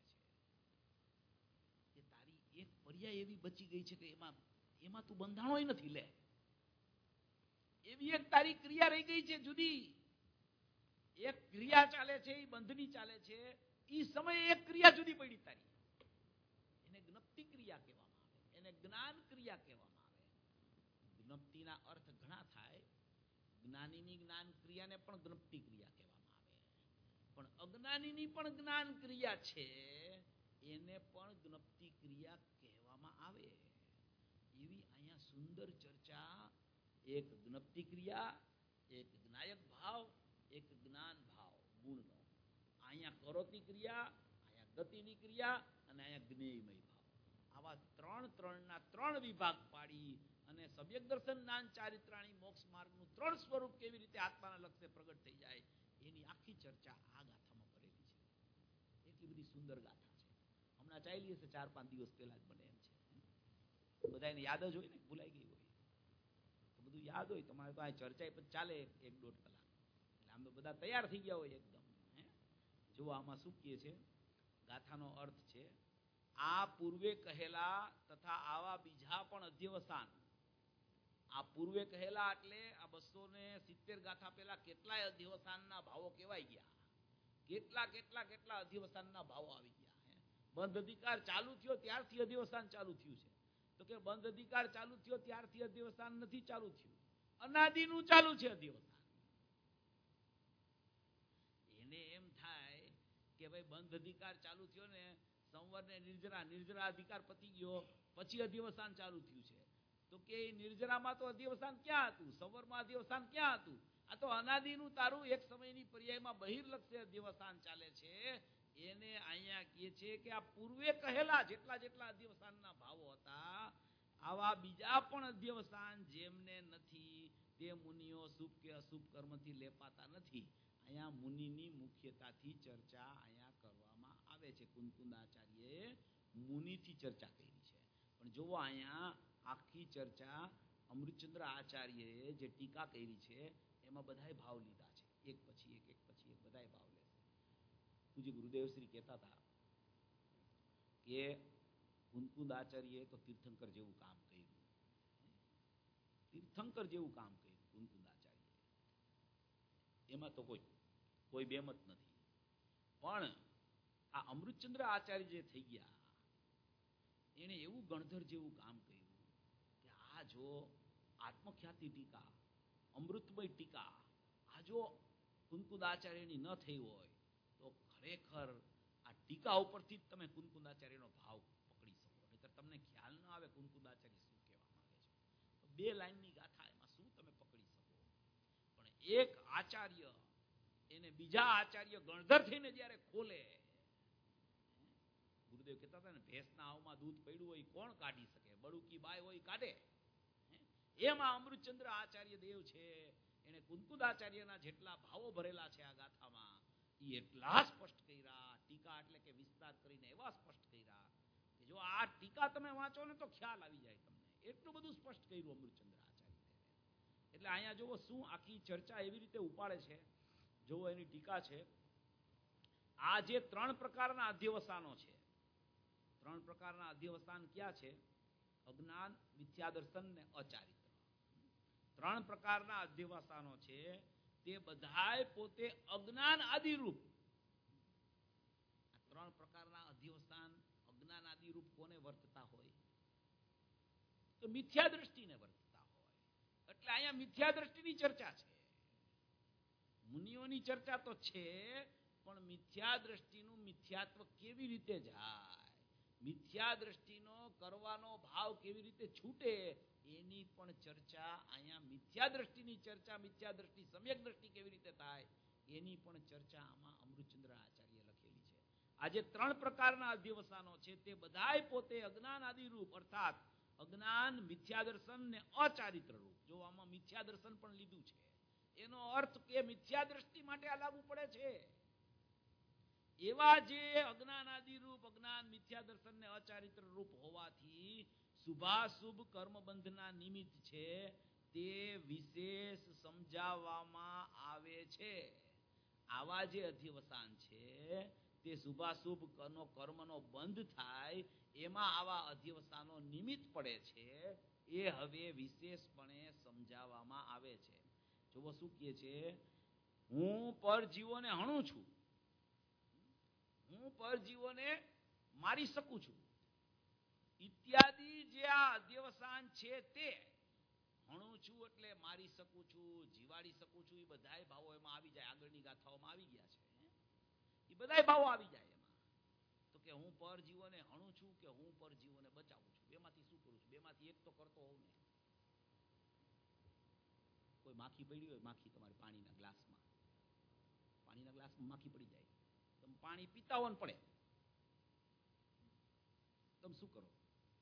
છે કે તારી એક પર્યાય એવી બચી ગઈ છે કે એમાં એમાં તું બંધાણોય નથી. લે, એવી એક તારી ક્રિયા રહી ગઈ છે જુદી. એક ક્રિયા ચાલે છે, એ બંધની ચાલે છે. એ સમયે એક ક્રિયા જુદી પડી તારી, એને જ્ઞપ્તિ ક્રિયા કહેવામાં આવે, એને જ્ઞાન ક્રિયા કહેવામાં આવે. જ્ઞપ્તિના અર્થ ઘણા થાય. જ્ઞાનીની જ્ઞાન ક્રિયાને પણ જ્ઞપ્તિ ક્રિયા કહેવામાં આવે, પણ અજ્ઞાનીની પણ જ્ઞાન ક્રિયા છે એને પણ જ્ઞપ્તિ ક્રિયા કહેવામાં આવે. એવી અહીંયા સુંદર ચર્ચા, એક જ્ઞપ્તિ ક્રિયા, એક જ્ઞાયક ભાવ, એક જ્ઞાન ભાવ ગુણનો. અહીંયા કરોતી ક્રિયા, અહીંયા ગતિની ક્રિયા અને અહીંયા જ્ઞેયમય ભાવ. આવા ત્રણ ત્રણના ત્રણ વિભાગ પાડી અને સમ્યક દર્શન જ્ઞાન ચારિત્રાણી મોક્ષ માર્ગનું ત્રણ સ્વરૂપ કેવી રીતે આત્માના લક્ષ્ય પ્રગટ થઈ જાય એની આખી ચર્ચા આ ગાથામાં કરેલી છે. એટલી બધી સુંદર ગાથા છે. હમણાં ચાલી હશે, ચાર પાંચ દિવસ પહેલા જ બને એમ છે. બધાને યાદ જ હોય ને, ભૂલાઈ ગઈ હોય તો બધું યાદ હોય. તમારે તો આ ચર્ચા પછી ચાલે એક દોઢ કલાક, એટલે આમ તો બધા તૈયાર થઈ ગયા હોય એકદમ. જો આમાં શું કહે છે, ગાથાનો અર્થ છે આ પૂર્વે કહેલા તથા આવા બીજા પણ અધ્યવસાન. આ પૂર્વે કહેલા એટલે આ બસો ને સિત્તેર ગાથા પહેલા કેટલાય અધ્યવસાનના ભાવો કહેવાય ગયા. કેટલા કેટલા કેટલા અધ્યવસાનના ભાવો આવી ગયા. બંધ અધિકાર ચાલુ થયો ત્યારથી અધ્યવસાન ચાલુ થયું છે. તો કે બંધ અધિકાર ચાલુ થયો ત્યારથી અધ્યવસાન નથી ચાલુ થયું, અનાદિનું ચાલુ છે અધ્યવસાન. એને એમ થાય કે ભાઈ બંધ અધિકાર ચાલુ થયો ને, સંવર ને નિર્જરા, નિર્જરા અધિકાર પતી ગયો પછી અધ્યવસાન ચાલુ થયું છે. તો કે નિર્જરામાં તો અધ્યવસાન ક્યાં હતું, સંવરમાં અધ્યવસાન ક્યાં હતું? આ તો અનાદિનું તારું એક સમયની પર્યાયમાં બહિર્લક્ષ્ય અધ્યવસાન ચાલે છે. એને અહીંયા કહે છે કે આ પૂર્વે કહેલા જેટલા જેટલા અધ્યવસાનના ભાવો હતા, આવા બીજા પણ અધ્યવસાન જેમને નથી તે મુનિઓ શુભ કે અશુભ કર્મથી લેપાતા નથી. અહીંયા મુનિની મુખ્યતાથી ચર્ચા અહીંયા કરવામાં આવે છે. કુંકુંદાચાર્યએ મુનિથી ચર્ચા કરી છે. પણ જોવો અહીંયા આખી ચર્ચા અમૃતચંદ્ર આચાર્યએ જે ટીકા કરી છે એમાં બધાય ભાવ લીધા છે, એક પછી એક એક પછી એક બધાય ભાવ લે છે. પૂજ્ય ગુરુદેવશ્રી કહેતા હતા કે કુંકુંદાચાર્યએ તો તીર્થંકર જેવું કામ કર્યું, તીર્થંકર જેવું કામ કર્યું કુંકુંદાચાર્યએ. એમાં તો કોઈ કોઈ બેમત નથી. પણ આ અમૃતચંદ્ર આચાર્ય જે થઈ ગયા, એને એવું ગણધર જેવું કામ કર્યું કે આ આ જો આત્મખ્યાતિ ટીકા, અમૃતમય ટીકા આ જો કુંકુદાચાર્યની ન થઈ હોય તો ખરેખર આ ટીકા ઉપરથી જ તમે કુંકુદાચાર્યનો ભાવ પકડી શકો, નહીતર તમને ખ્યાલ ન આવે કુંકુદાચાર્ય શું કહેવા માંગે છે. બે લાઈનની ગાથા એમાં શું તમે પકડી શકો? પણ એક આચાર્ય એને બીજા આચાર્ય ગણધર થઈને જ્યારે ખોલે, ગુરુદેવ કહેતા હતા ને, ભેંસના આવમાં દૂધ પડ્યું હોય કોણ કાઢી શકે, બળુકી બાય હોય કાઢે. એમાં અમૃતચંદ્ર આચાર્ય દેવ છે, એને કુંકુદાચાર્યના જેટલા ભાવો ભરેલા છે આ ગાથામાં એ એટલા સ્પષ્ટ કર્યા, ટીકા એટલે કે વિસ્તાર કરીને એવા સ્પષ્ટ કર્યા કે જો આ ટીકા તમે વાંચો ને તો ખ્યાલ આવી જાય તમને. એટલું બધું સ્પષ્ટ કર્યું અમૃતચંદ્ર આચાર્ય દેવે. એટલે અહીંયા જોવો શું આખી ચર્ચા એવી રીતે ઉપાડે છે, જોવો એની ટીકા છે. આ જે ત્રણ પ્રકારના અધ્યવસાનો છે, ત્રણ પ્રકારના અધ્યવસાન ક્યાં છે? અજ્ઞાન, મિથ્યાદર્શન ને અચારિત્ર. ત્રણ પ્રકારના અધ્યવસાનો છે, તે બધાય પોતે અજ્ઞાન આદિરૂપ. આ ત્રણ પ્રકારના અધ્યવસાન અજ્ઞાન આદિરૂપ કોને વર્તતા હોય? તો મિથ્યા દ્રષ્ટિને વર્તતા હોય. એટલે અહીંયા મિથ્યા દ્રષ્ટિની ચર્ચા છે. મુનિઓની ચર્ચા તો છે, પણ મિથ્યા દ્રષ્ટિનું મિથ્યાત્વ કેવી રીતે જાય, મિથ્યા દ્રષ્ટિનો કરવાનો ભાવ કેવી રીતે છૂટે, એની પણ ચર્ચા અહીંયા મિથ્યા દ્રષ્ટિની ચર્ચા, મિથ્યા દ્રષ્ટિ સમ્યક દ્રષ્ટિ કેવી રીતે થાય એની પણ ચર્ચા આમાં અમૃતચંદ્ર આચાર્ય લખેલી છે. આજે ત્રણ પ્રકારના અધ્યવસાનો છે, તે બધાય પોતે અજ્ઞાન આદિ રૂપ, અર્થાત અજ્ઞાન, મિથ્યા દર્શન ને અચારિત્ર રૂપ. જો આમાં મિથ્યા દર્શન પણ લીધું છે, એનો અર્થ કે મિથ્યા દ્રષ્ટિ માટે આ લાગુ પડે છે. એવા જે અજ્ઞાન આદિ રૂપ, અજ્ઞાન, મિથ્યા દર્શન ને અચારિત્ર રૂપ હોવાથી શુભાશુભ કર્મબંધના નિમિત્ત છે, તે વિશેષ સમજાવવામાં આવે છે. આવા જે અધ્યવસાન છે તે શુભાશુભ કર્મનો બંધ થાય એમાં આવા અધ્યવસાનો નિમિત્ત પડે છે, એ હવે વિશેષપણે સમજાવવામાં આવે છે. જોવો શું કહે છે? હું પરજીવોને હણું છું, હું પરજીવોને મારી શકું છું ઇત્યાદિ જે આ અધ્યવસાન છે, તે હણું છું એટલે મારી શકું છું, જીવાડી શકું છું, એ બધાય ભાવો એમાં આવી જાય. આગળની ગાથાઓમાં આવી ગયા છે, એ બધાય ભાવો આવી જાય એમાં. તો કે હું પરજીવોને હણું છું કે હું પરજીવોને બચાવું છું, બેમાંથી શું કરું છું? બેમાંથી એક તો કરતો હોઉં ને. કોઈ માખી પડી હોય, માખી તમારે પાણીના ગ્લાસમાં, પાણીના ગ્લાસમાં માખી પડી જાય, તમે પાણી પીતા હો ને પડે, તમે શું કરો?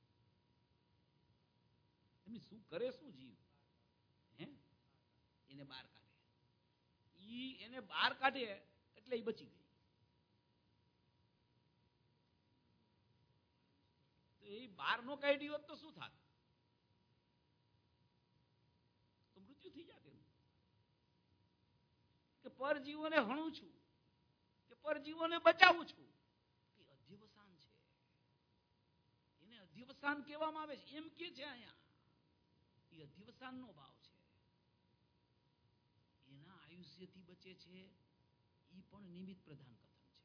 એમની શું કરે? શું જીવ હે એને બહાર કાઢે. ઈ એને બહાર કાઢે એટલે એ બચી ગઈ. તો એ બહાર નો કાઢી હોત તો શું થાત? તો મૃત્યુ થઈ જાત એનું. કે પરજીવોને હણું છું કે પરજીવોને બચાવું છું, કે અધ્યવસાન છે, એને અધ્યવસાન કહેવામાં આવે છે. એમ કે છે અહીંયા એ અધ્યવસાનનો ભાવ છે. એના આયુષ્યથી બચે છે, એ પણ નિમિત્ત પ્રધાન કથન છે.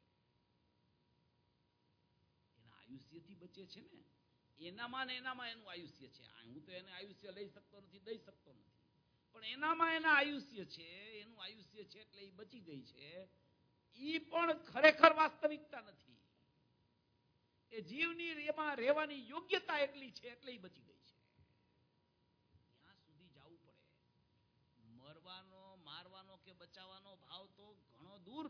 એના આયુષ્યથી બચે છે ને, એનામાં ને એનામાં એનું આયુષ્ય છે. હું તો એને આયુષ્ય લઈ શકતો નથી, દઈ શકતો નથી, પણ એનામાં એના આયુષ્ય છે, એનું આયુષ્ય છે એટલે એ બચી ગઈ છે. એ પણ ખરેખર વાસ્તવિકતા નથી. એ જીવની એમાં રહેવાની યોગ્યતા એટલી છે એટલે એ બચી ગઈ છે. ત્યાં સુધી જવું પડે. મરવાનો, મારવાનો કે બચાવવાનો ભાવ તો ઘણો દૂર.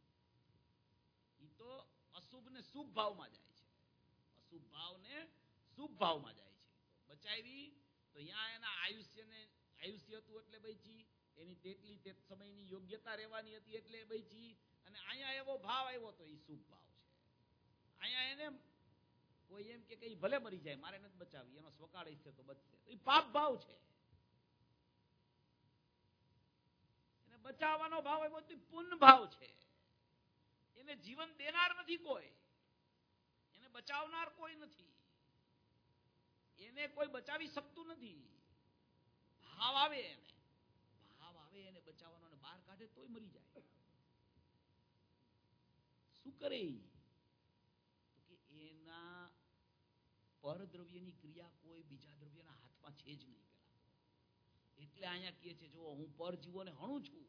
એ તો અશુભ ને શુભ ભાવમાં જાય છે. અશુભ ભાવ ને શુભ ભાવમાં જાય છે. બચાવી તો ત્યાં એના આયુષ્યને આયુષ્ય હતું એટલે બચી, એની તેટલી તે સમયની યોગ્યતા રહેવાની હતી એટલે બચી. અને અહીંયા એવો ભાવ આવ્યો તો એ શુભ ભાવ છે. અહીંયા એને કોઈ એમ કે કઈ ભલે મરી જાય, મારે નથી બચાવી, એનો સ્વકાળ હશે તો બચશે, તો એ પાપ ભાવ છે. એને બચાવવાનો ભાવ આવ્યો તો પુણ્ય ભાવ છે. એને જીવન દેનાર નથી કોઈ, એને બચાવનાર કોઈ નથી, એને કોઈ બચાવી શકતું નથી. ભાવ આવે, એને ભાવ આવે, એને બચાવવાનો, અને બહાર કાઢે તોય મરી જાય. શું કરે? તો કે એના પરદ્રવ્યની ક્રિયા કોઈ બીજા દ્રવ્યના હાથમાં છે જ નહીં પેલા. એટલે અહીંયા કહે છે જો હું પરજીવોને હણું છું,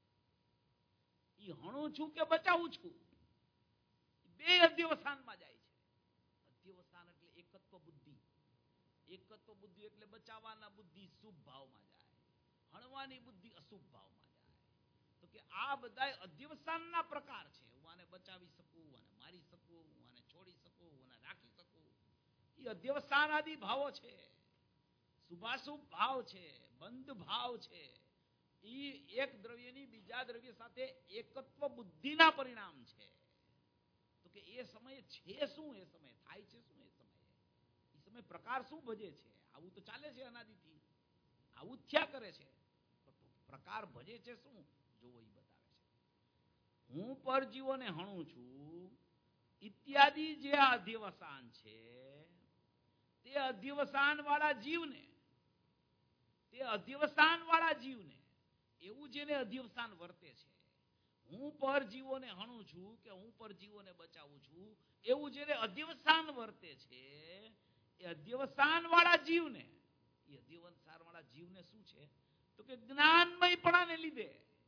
ઈ હણું છું કે બચાવું છું, બે અધ્યવસાનમાં જાય છે. અધ્યવસાન એટલે એકત્વ બુદ્ધિ. એકત્વ બુદ્ધિ એટલે બચાવવાના બુદ્ધિ શુભ ભાવમાં જાય, હણવાની બુદ્ધિ અશુભ ભાવમાં જાય. તો કે આ બધા અધ્યવસાનના પ્રકાર છે. હું આને બચાવી શકું, આને મારી શકું, હું આને છોડી શકું, આને રાખી શકું. એ અધ્યવસાન આદિ ભાવો છે. શુભાશુભ ભાવ છે, બંધ ભાવ છે. એ એક દ્રવ્યની બીજા દ્રવ્ય સાથે એકત્વ બુદ્ધિના પરિણામ છે. તો કે એ સમયે છે શું, એ સમયે થાય છે શું, એ સમયે એ સમય પ્રકાર શું ભજે છે. આવું તો ચાલે છે અનાદિથી, આવું જ થયા કરે છે. પ્રકાર ભજે છે શું જોવો એ બતાવે છે. હું પરજીવોને હણું છું ઇત્યાદિ જે અધ્યવસાન છે તે અધ્યવસાન વાળા જીવને તે અધ્યવસાન વાળા જીવને એવું જેને અધ્યવસાન વર્તે છે. હું પરજીવોને હણું છું કે હું પરજીવોને બચાવું છું એવું જેને અધ્યવસાન વર્તે છે એ અધ્યવસાન વાળા જીવને એ અધ્યવસાન વાળા જીવને શું છે તો કે જ્ઞાનમયપણાને લીધે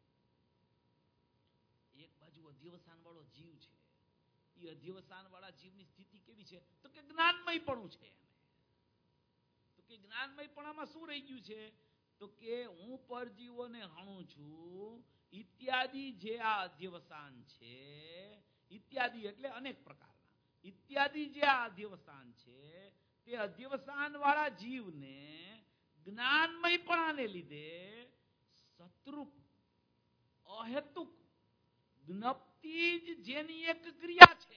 એક બાજુ અધ્યવસાન વાળો જીવ છે. એ અધ્યવસાન વાળા જીવની સ્થિતિ કેવી છે તો કે જ્ઞાનમયપણું છે. તો કે જ્ઞાનમયપણામાં શું રહી ગયું છે તો કે હું પરજીવોને હણું છું ઇત્યાદિ જે આ અધ્યવસાન છે. ઇત્યાદિ એટલે અનેક પ્રકારના ઇત્યાદિ જે આ અધ્યવસાન છે તે અધ્યવસાન વાળા જીવને જ્ઞાનમયપણાને લીધે સતરૂપ અહેતુક જ્ઞપ્તિ જ જેની એક ક્રિયા છે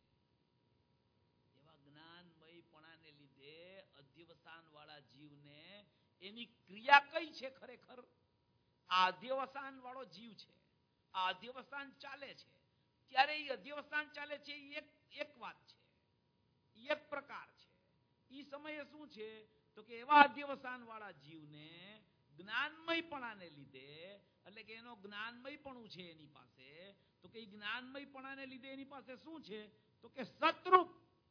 એવા જ્ઞાનમયપણાને લીધે અધ્યવસાન વાળા જીવને એની ક્રિયા કઈ છે ખરેખર આ અધ્યવસાન વાળો જીવ છે. આ અધ્યવસાન ચાલે છે ત્યારે એ અધ્યવસાન ચાલે છે એ એક એક વાત છે, એક પ્રકાર છે. એ સમયે શું છે તો કે એવા અધ્યવસાન વાળા જીવને જ્ઞાનમયપણાને લીધે એટલે કે એનો જ્ઞાનમયપણું છે એની પાસે. તો કે જ્ઞાનમયપણાને લીધે એની પાસે શું છે તો કે સતરૂપ.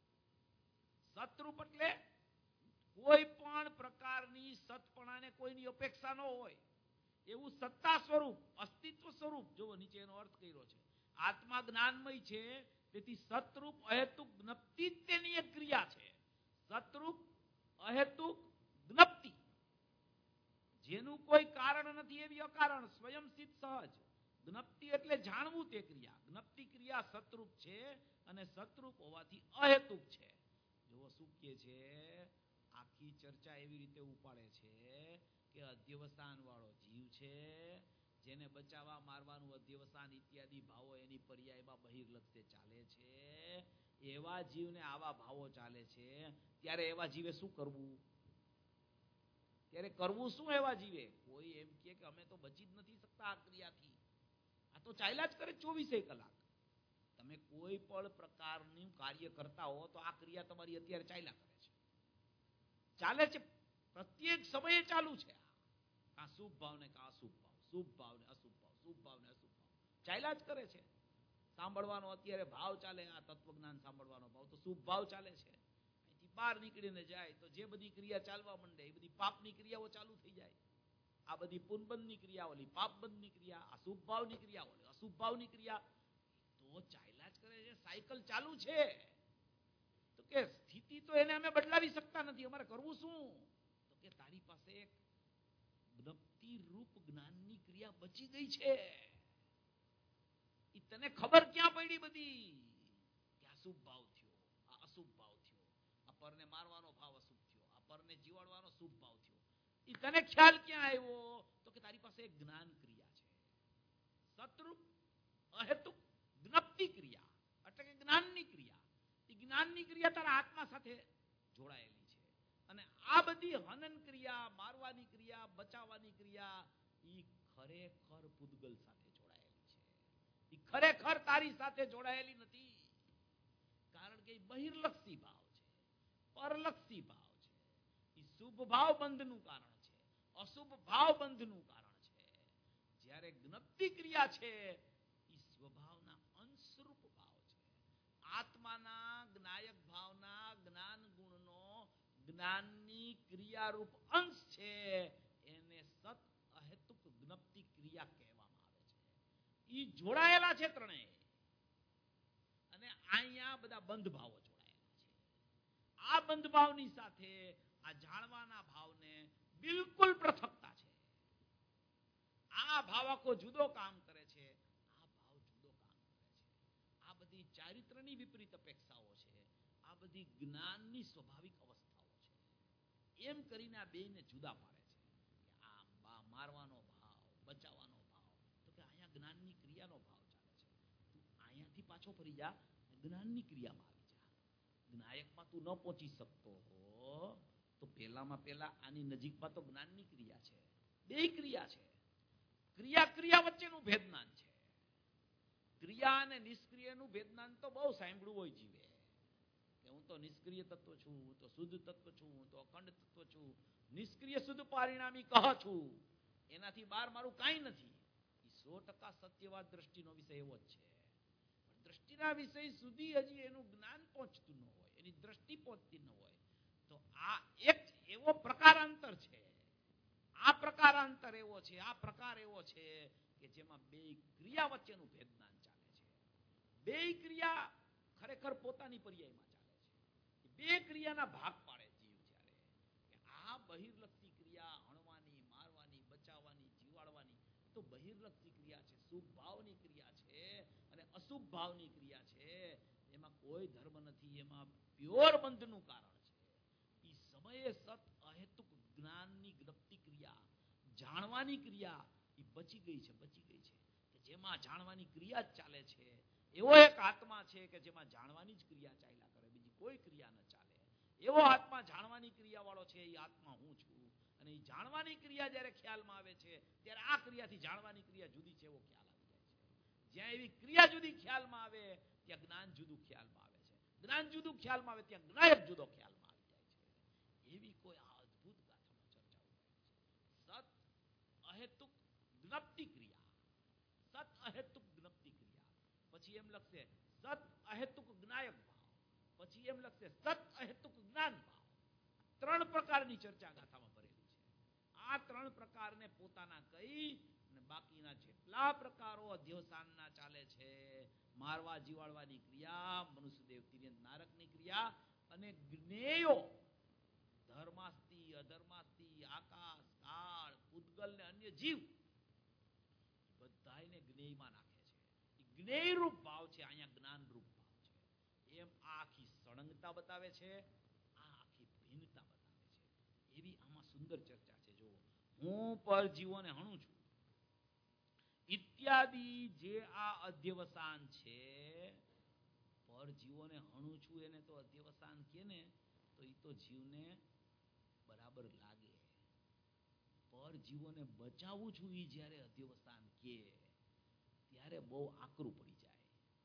સતરૂપ એટલે કોઈ પણ પ્રકારની સતપણાને કોઈની અપેક્ષા ન હોય એવું સત્તા સ્વરૂપ, અસ્તિત્વ સ્વરૂપ. જો નીચે એનો અર્થ કર્યો છે આત્મા જ્ઞાનમય છે તેથી સતરૂપ અહેતુક જ્ઞપ્તિ તેની એક ક્રિયા છે. સતરૂપ અહેતુક જ્ઞપ્તિ જેનું કોઈ કારણ નથી એવી અકારણ સ્વયં સિદ્ધ સહજ જ્ઞપ્તિ એટલે જાણવું તે ક્રિયા. જ્ઞપ્તિ ક્રિયા સતરૂપ છે અને સતરૂપ હોવાથી અહેતુક છે. જો શું કહે છે આખી ચર્ચા એવી રીતે ઉપાડે છે કે અધ્યવસાન વાળો જીવ છે જેને બચાવવા મારવાનું અધ્યવસાન ઇત્યાદિ ભાવો એની પર્યાયમાં બહિર્લક્ષે ચાલે છે. એવા જીવને આવા ભાવો ચાલે છે ત્યારે એવા જીવે શું કરવું? ત્યારે કરવું શું એવા જીવે? કોઈ એમ કે અમે તો બચી જ નથી શકતા આ ક્રિયાથી, આ તો ચાલ્યા જ કરે ચોવીસે કલાક. તમે કોઈ પણ પ્રકારનું કાર્ય કરતા હો તો આ ક્રિયા તમારી અત્યારે ચાલ્યા કરે છે, ચાલે છે, પ્રત્યેક સમયે ચાલુ છે. આ શુભ ભાવ ને કા અશુભ ભાવ, શુભ ભાવ ને અશુભ ભાવ, શુભ ભાવ ને અશુભ ભાવ ચાલ્યા જ કરે છે. સાંભળવાનો અત્યારે ભાવ ચાલે, આ તત્વજ્ઞાન સાંભળવાનો ભાવ તો શુભ ભાવ ચાલે છે. અહીંથી બહાર નીકળીને જાય તો જે બધી ક્રિયા ચાલવા માંડે એ બધી પાપની ક્રિયાઓ ચાલુ થઈ જાય. આ બધી પુનબંધની ક્રિયા ઓલી પાપબંધની ક્રિયા, આ શુભ ભાવની ક્રિયા ઓલી અશુભ ભાવની ક્રિયા તો ચાલ્યા જ કરે છે. સાયકલ ચાલુ છે. તો કે સ્થિતિ તો એને અમે બદલાવી શકતા નથી, અમારે કરવું શું? તો કે તારી પાસે એક જ્ઞપ્તિ રૂપ જ્ઞાનની ક્રિયા બચી ગઈ છે. ઈ તને ખબર ક્યાં પડી બધી કે આ શુભ ભાવ થયો, આ અશુભ ભાવ થયો, આ પરને મારવાનો ભાવ અશુભ થયો, આ પરને જીવાડવાનો શુભ ભાવ થયો. ઈ તને ખ્યાલ ક્યાં આવ્યો? તો કે તારી પાસે એક જ્ઞાન ક્રિયા છે, સતરૂપ અહેતુક જ્ઞપ્તિ ક્રિયા એટલે કે જ્ઞાનની ક્રિયા. એ જ્ઞાનની ક્રિયા તારા આત્મા સાથે જોડાયેલી છે. અને આ બધી હનન ક્રિયા, મારવાની ક્રિયા, બચાવવાની ક્રિયા ઈ ખરેખર પૂતગલ સાથે જોડાયેલી છે. ઈ ખરેખર તારી સાથે જોડાયેલી નથી. કારણ કે બહિર્લક્ષી ભાવ છે, પરલક્ષી ભાવ છે. ઈ શુભ ભાવ બંધનું કારણ છે, અશુભ ભાવ બંધનું કારણ છે. જ્યારે જ્ઞપ્તિ ક્રિયા છે ઈ સ્વભાવના અંશરૂપ ભાવ છે. આત્માના જ્ઞાયક ભાવના જ્ઞાન ગુણનો જ્ઞાનની ક્રિયારૂપ અંશ છે એને સત અહેતુક જ્ઞપ્તિ ક્રિયા કહેવામાં આવે છે. ઈ જોડાયેલા છે ત્રણેય. અને અહીંયા બધા બંધ ભાવો જોડાયેલા છે. આ બંધ ભાવની સાથે આ જાણવાના ભાવને બિલકુલ પૃથકતા છે. આ ભાવકો જુદો કામ કરે છે, આ ભાવ જુદો કામ કરે છે. આ બધી ચારિત્રની વિપરીત અપેક્ષાઓ છે. આ બધી જ્ઞાનની સ્વાભાવિક અવસ્થાઓ છે. એમ કરીને આ બેયને જુદા પાડે છે કે આ મારવાનો ભાવ, બચાવવાનો ભાવ, તો કે અહીંયા જ્ઞાનની ક્રિયાનો ભાવ ચાલે છે. તું અહીંયાથી પાછો ફરી જા, જ્ઞાનની ક્રિયામાં આવી જા. જ્ઞાયકમાં તું ન પહોંચી શકતો હો તો પહેલામાં પહેલા આની નજીકમાં તો જ્ઞાનની ક્રિયા છે. બે ક્રિયા છે. ક્રિયા ક્રિયા વચ્ચેનું ભેદનાન છે. ક્રિયા અને નિષ્ક્રિયનું ભેદનાન તો બહુ સાંભળ્યું હોય જીવે કે હું તો નિષ્ક્રિય તત્વ છું, હું તો શુદ્ધ તત્વ છું, હું તો અખંડ તત્વ છું, નિષ્ક્રિય શુદ્ધ પરિણામી કહ છું, એનાથી બહાર મારું કાંઈ નથી. એ સો ટકા સત્યવાદ દ્રષ્ટિનો વિષય એવો જ છે. પણ દ્રષ્ટિના વિષય સુધી હજી એનું જ્ઞાન પહોંચતું ન હોય, એની દ્રષ્ટિ પહોંચતી ન હોય, તો આ એક એવો પ્રકારાંતર છે. આ પ્રકારાંતર એવો છે, આ પ્રકાર એવો છે કે જેમાં બે ક્રિયા વચ્ચેનું ભેદનાન ચાલે છે. બે ક્રિયા ખરેખર પોતાની પર્યાયમાં ચાલે છે. બે ક્રિયાના ભાગ પાડે જીવ જ્યારે કે આ બહિર્લક્ષી ક્રિયા હણવાની, મારવાની, બચાવવાની, જીવાડવાની તો બહિર્લક્ષી ક્રિયા છે, શુભ ભાવની ક્રિયા છે અને અશુભ ભાવની ક્રિયા છે. એમાં કોઈ ધર્મ નથી, એમાં પ્યોર બંધનું કારણ છે. એ સમયે સત અહેતુક જ્ઞાનની જ્ઞપ્તિ ક્રિયા, જાણવાની ક્રિયા એ બચી ગઈ છે, બચી ગઈ છે કે જેમાં જાણવાની ક્રિયા જ ચાલે છે. એવો એક આત્મા છે કે જેમાં જાણવાની જ ક્રિયા ચાલ્યા કરે, બીજી કોઈ ક્રિયા ન ચાલે. એવો આત્મા જાણવાની ક્રિયા વાળો છે. એ આત્મા હું છું. અને એ જાણવાની ક્રિયા જ્યારે ખ્યાલમાં આવે છે ત્યારે આ ક્રિયાથી જાણવાની ક્રિયા જુદી છે એવો ખ્યાલ આવી જાય છે. જ્યાં એવી ક્રિયા જુદી ખ્યાલમાં આવે ત્યાં જ્ઞાન જુદું ખ્યાલમાં આવે છે. જ્ઞાન જુદું ખ્યાલમાં આવે ત્યાં જ્ઞાયક જુદો ખ્યાલમાં આવી જાય છે. એવી કોઈ આ અદ્ભુત ગાથામાં ચર્ચાઓ સત અહેતુક જ્ઞપ્તિ ક્રિયા, સત અહેતુક જ્ઞપ્તિ ક્રિયા, પછી એમ લખશે સત અહેતુક જ્ઞાયક ભાવ, પછી એમ લખશે સત અહેતુક જ્ઞાન ભાવ. ત્રણ પ્રકારની ચર્ચા ગાથામાં ભરેલી છે. આ ત્રણ પ્રકારને પોતાના કહી અને બાકીના જેટલા પ્રકારો અધ્યવસાનના ચાલે છે, મારવા જીવાડવાની ક્રિયા, મનુષ્યદેવ તિર્યંત નારકની ક્રિયા અને જ્ઞેયો ધર્માસ્તી, અધર્માસ્તી, આકાશ, કાળ, પૂતગલ ને અન્ય જીવ બધાને જ્ઞેયમાં નાખે છે. જ્ઞેય રૂપ ભાવ છે, અહીંયા જ્ઞાન રૂપ ભાવ છે. એમ આ આખી સળંગતા બતાવે છે, આ આખી ભિન્નતા બતાવે છે. એવી આમાં સુંદર ચર્ચા છે. જો હું પર જીવોને હણું છું ઇત્યાદિ જે આ અધ્યવસાન છે, પર જીવોને હણું છું એને તો અધ્યવસાન કે ને તો એ તો જીવને બરાબર લાગે. પર જીવોને બચાવું છું એ જ્યારે અધ્યવસાન કે ત્યારે બહુ આકરું પડી જાય.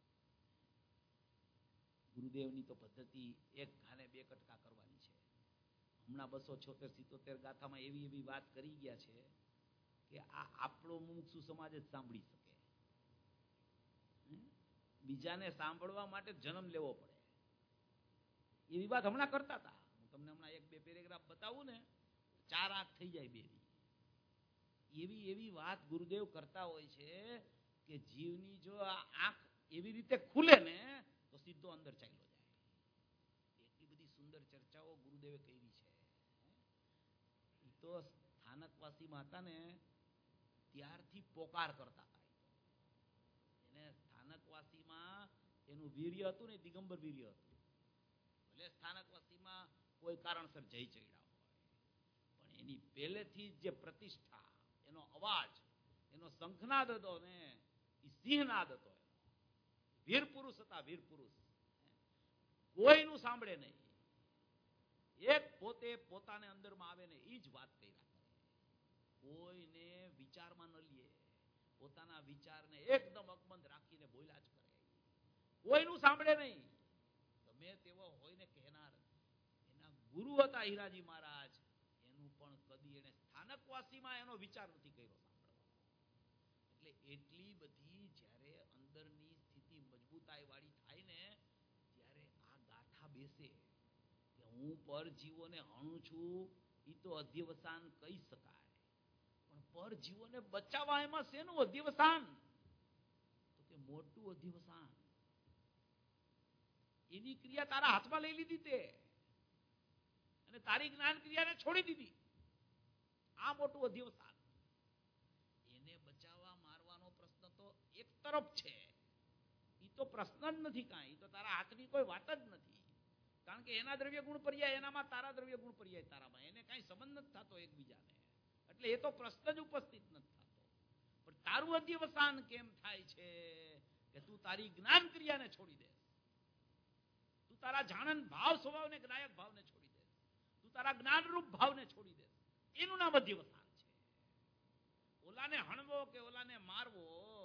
ગુરુદેવની તો પદ્ધતિ એક ઘાને બે કટકા કરવાની છે. હમણાં બસો છોતેર સિત્તોતેર ગાથામાં એવી એવી વાત કરી ગયા છે કે આ આપણો મુમુક્ષુ સમાજ જ સાંભળી શકે. બીજાને સાંભળવા માટે જન્મ લેવો પડે એવી વાત હમણાં કરતા હતા. હું તમને હમણાં એક બે પેરેગ્રાફ બતાવું ને ચાર આંખ થઈ જાય બે. એવી એવી વાત ગુરુદેવ કરતા હોય છે કે જીવની જો આ આંખ એવી રીતે ખુલે ને તો સીધો અંદર ચાલ્યો જાય. એટલી બધી સુંદર ચર્ચાઓ ગુરુદેવે કરી છે. એ તો સ્થાનકવાસીમાં હતા ને ત્યારથી પોકાર કરતા હતા. એને સ્થાનકવાસીમાં એનું વીર્ય હતું ને દિગંબર વીર્ય હતું. ભલે સ્થાનકવાસીમાં કોઈ કારણસર જઈ ચડ્યા હોય પણ એની પહેલેથી જે પ્રતિષ્ઠા, એનો અવાજ, એનો શંખનાદ હતો ને એ સિંહનાદ હતો. વીર પુરુષ હતા, વીર પુરુષ. કોઈનું સાંભળે નહીં. એક પોતે પોતાને અંદરમાં આવે ને એ જ વાત કર્યા કરે. કોઈને વિચારમાં ન લે. પોતાના વિચારને એકદમ અકબંધ રાખીને બોલ્યા જ કરે. કોઈનું સાંભળે નહીં. ગમે તેવો હોય ને કહેનાર. એના ગુરુ હતા હીરાજી મહારાજ. એનું પણ કદી એને સ્થાનકવાસીમાં એનો વિચાર નથી કર્યો સાંભળવાનો. એટલે એટલી બધી જ્યારે અંદરની સ્થિતિ મજબૂતાઈ વાળી થાય ને ત્યારે આ ગાથા બેસે કે હું પરજીવોને હણું છું એ તો અધ્યવસાન કહી શકાય, પણ પરજીવોને બચાવવા એમાં શેનું અધ્યવસાન? તો કે મોટું અધ્યવસાન. એની ક્રિયા તારા હાથમાં લઈ લીધી તે, અને તારી જ્ઞાન ક્રિયાને છોડી દીધી. આ મોટું અધ્યવસાન. એને બચાવવા મારવાનો પ્રશ્ન તો એક તરફ છે, એ તો પ્રશ્ન જ નથી કાંઈ, તો તારા હાથની કોઈ વાત જ નથી. કારણ કે એના દ્રવ્ય ગુણ પર્યાય એનામાં, તારા દ્રવ્ય ગુણ પર્યાય તારામાં, એને કાંઈ સંબંધ નથી થતો એકબીજાને. એટલે એ તો પ્રશ્ન જ ઉપસ્થિત નથી થતો. પણ તારું અધ્યવસાન કેમ થાય છે કે તું તારી જ્ઞાન ક્રિયાને છોડી દે, તું તારા જાણન ભાવ સ્વભાવને જ્ઞાયક ભાવને છોડી દે, તું તારા જ્ઞાનરૂપ ભાવને છોડી દે, એનું નામ અધ્યવસાન છે. ઓલાને હણવો કે ઓલાને મારવો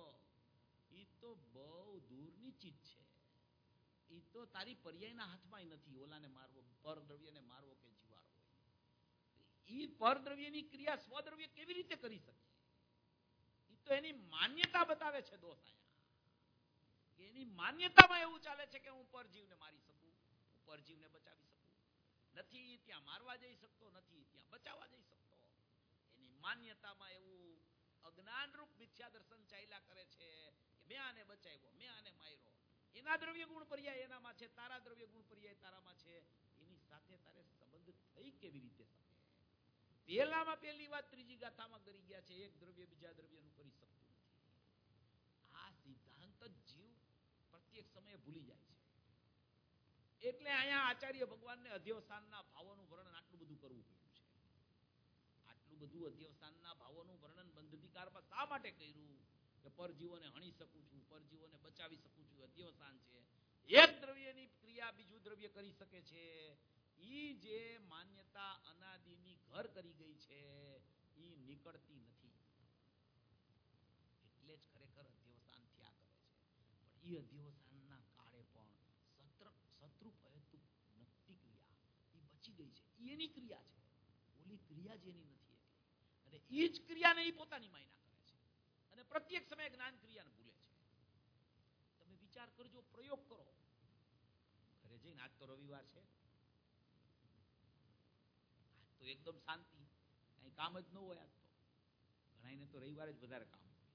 એ તો બહુ દૂરની ચીજ છે. એ તો તારી પર્યાયના હાથમાં નથી. ઓલાને મારવો, પરદ્રવ્યને મારવો કે જીવાડવો, એ પરદ્રવ્યની ક્રિયા સ્વદ્રવ્ય કેવી રીતે કરી શકે? એ તો એની માન્યતા બતાવે છે દોષ આયા, કે એની માન્યતામાં એવું ચાલે છે કે હું પરજીવને મારી શકું, હું પરજીવને બચાવી શકું. નથી ત્યાં મારવા જઈ શકતો, નથી ત્યાં બચાવવા જઈ શકતો. એની માન્યતામાં એવું અજ્ઞાનરૂપ મિથ્યા દર્શન ચાલ્યા કરે છે કે મેં આને બચાવ્યો, મેં આને માર્યો. એના દ્રવ્ય ગુણ પર્યાય એનામાં છે, તારા દ્રવ્ય ગુણ પર્યાય તારામાં છે. એની સાથે તારે સંબંધ થઈ કેવી રીતે શકે? પહેલામાં પહેલી વાત ત્રીજી ગાથામાં કરી ગયા છે, એક દ્રવ્ય બીજા દ્રવ્યનું કરી શકતું નથી. આ સિદ્ધાંત જ જીવ પ્રત્યેક સમયે ભૂલી જાય છે. એટલે અહીંયા આચાર્ય ભગવાનને અધ્યવસાનના ભાવોનું વર્ણન આટલું બધું કરવું પડ્યું છે. આટલું બધું અધ્યવસાનના ભાવોનું વર્ણન બંધધિકારમાં શા માટે કર્યું? કે પરજીવોને હણી શકું છું, પરજીવોને બચાવી શકું છું, અધ્યવસાન છે. એક દ્રવ્યની ક્રિયા બીજું દ્રવ્ય કરી શકે છે. ઈ જે માન્યતા અનાદિની ઘર કરી ગઈ છે ઈ નીકળતી નથી. એટલે જ ખરેખર અધ્યવસાન થયા કરે છે. પણ ઈ અધ્યવસાનના કાળે પણ સત્ર શત્રુપ હેતુ નક્તિ ક્રિયા ઈ બચી ગઈ છે. ઈ એની ક્રિયા છે, ઓલી ક્રિયા જ એની નથી. એટલે ઈ જ ક્રિયાને ઈ પોતાની માયના કરે છે, અને પ્રત્યેક સમયે જ્ઞાન ક્રિયાને ભૂલે છે. તમે વિચાર કરજો, પ્રયોગ કરો. ઘરે જઈને, આજ તો રવિવાર છે, તો એકદમ શાંતિ, કઈ કામ જ ન હોય. આજ તો ઘણાને તો રવિવારે જ વધારે કામ હોય.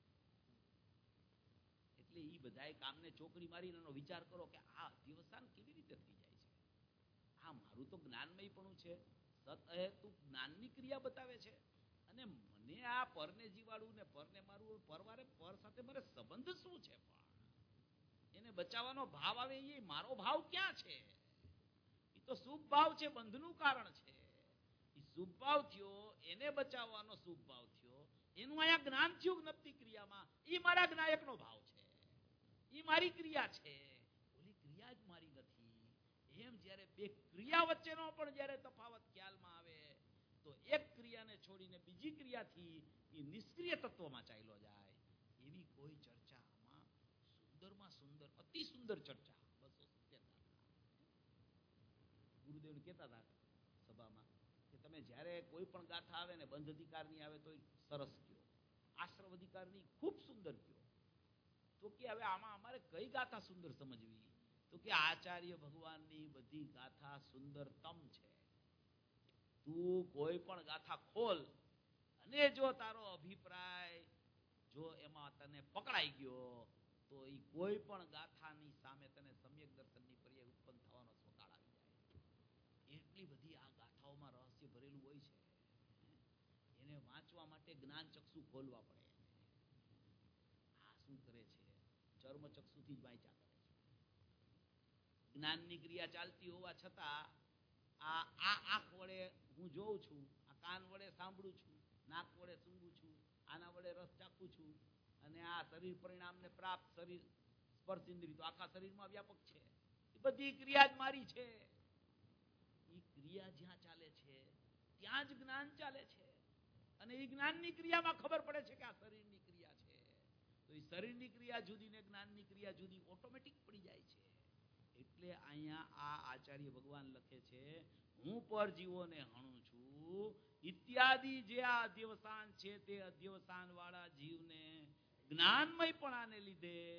એટલે ઈ બધાય કામને ચોકડી મારીને એનો વિચાર કરો કે આ અધ્યવસાન કેવી રીતે થઈ જાય છે. આ મારું તો જ્ઞાનમય પણ છે, સત હેતુ જ્ઞાનની ક્રિયા બતાવે છે, અને મને આ પરને જીવાડું ને પરને મારું, પરવારે પર સાથે મારે સંબંધ શું છે? પણ એને બચાવવાનો ભાવ આવે, એ મારો ભાવ ક્યાં છે? એ તો શુભ ભાવ છે, બંધનું કારણ છે. શુભ ભાવ થયો, એને બચાવવાનો શુભ ભાવ થયો, એનું અહીંયા જ્ઞાન થયું જ્ઞપ્તિ ક્રિયામાં. એ મારા જ્ઞાયકનો ભાવ છે, એ મારી ક્રિયા છે, ઓલી ક્રિયા જ મારી નથી. એમ જ્યારે બે ક્રિયા વચ્ચેનો પણ જ્યારે તફાવત ખ્યાલમાં આવે તો એક ક્રિયાને છોડીને બીજી ક્રિયાથી એ નિષ્ક્રિય તત્વમાં ચાલ્યો જાય. એવી કોઈ ચર્ચા આમાં સુંદરમાં સુંદર, અતિ સુંદર ચર્ચા બસો સિત્તેર ગુરુદેવ કહેતા હતા સભામાં કે તમે જ્યારે કોઈ પણ ગાથા આવે ને, બંધ અધિકારની આવે તો સરસ કયો, આશ્રવ અધિકારની ખૂબ સુંદર કયો. તો કે હવે આમાં અમારે કઈ ગાથા સુંદર સમજવી? તો કે આચાર્ય ભગવાનની બધી ગાથા સુંદરતમ છે. તું કોઈ પણ ગાથા ખોલ, અને જો તારો અભિપ્રાય જો એમાં તને પકડાઈ ગયો તો એ કોઈ પણ ગાથાની સામે તને સમ્યક દર્શનની પર્યાય ઉત્પન્ન થવાનો સ્વકાળ આવી જાય. એટલી બધી આ ગાથાઓમાં રહસ્ય ભરેલું હોય છે. એને વાંચવા માટે જ્ઞાન ચક્ષુ ખોલવા પડે. આ શું કરે છે? ચર્મ ચક્ષુથી જ વાંચ્યા કરે છે. જ્ઞાનની ક્રિયા ચાલતી હોવા છતાં આ આ આંખ વડે હું જોઉં છું, આ કાન વડે સાંભળું છું, નાક વડે સૂંઘું છું, આના વડે રસ ચાખું છું, અને આ શરીર પરિણામને પ્રાપ્ત શરીર સ્પર્શ ઇન્દ્રિય તો આખા શરીરમાં વ્યાપક છે. એ બધી ક્રિયા જ મારી છે. એ ક્રિયા જ્યાં ચાલે છે ત્યાં જ જ્ઞાન ચાલે છે, અને એ જ્ઞાનની ક્રિયામાં ખબર પડે છે કે આ શરીરની ક્રિયા છે. તો એ શરીરની ક્રિયા જુદી ને જ્ઞાનની ક્રિયા જુદી ઓટોમેટિક પડી જાય છે. એટલે અહીંયા આ આચાર્ય ભગવાન લખે છે, હું પરજીવોને હણું છું ઇત્યાદિ જે આ અધ્યવસાન છે તે અધ્યવસાન વાળા જીવને જ્ઞાનમય પણ આને લીધે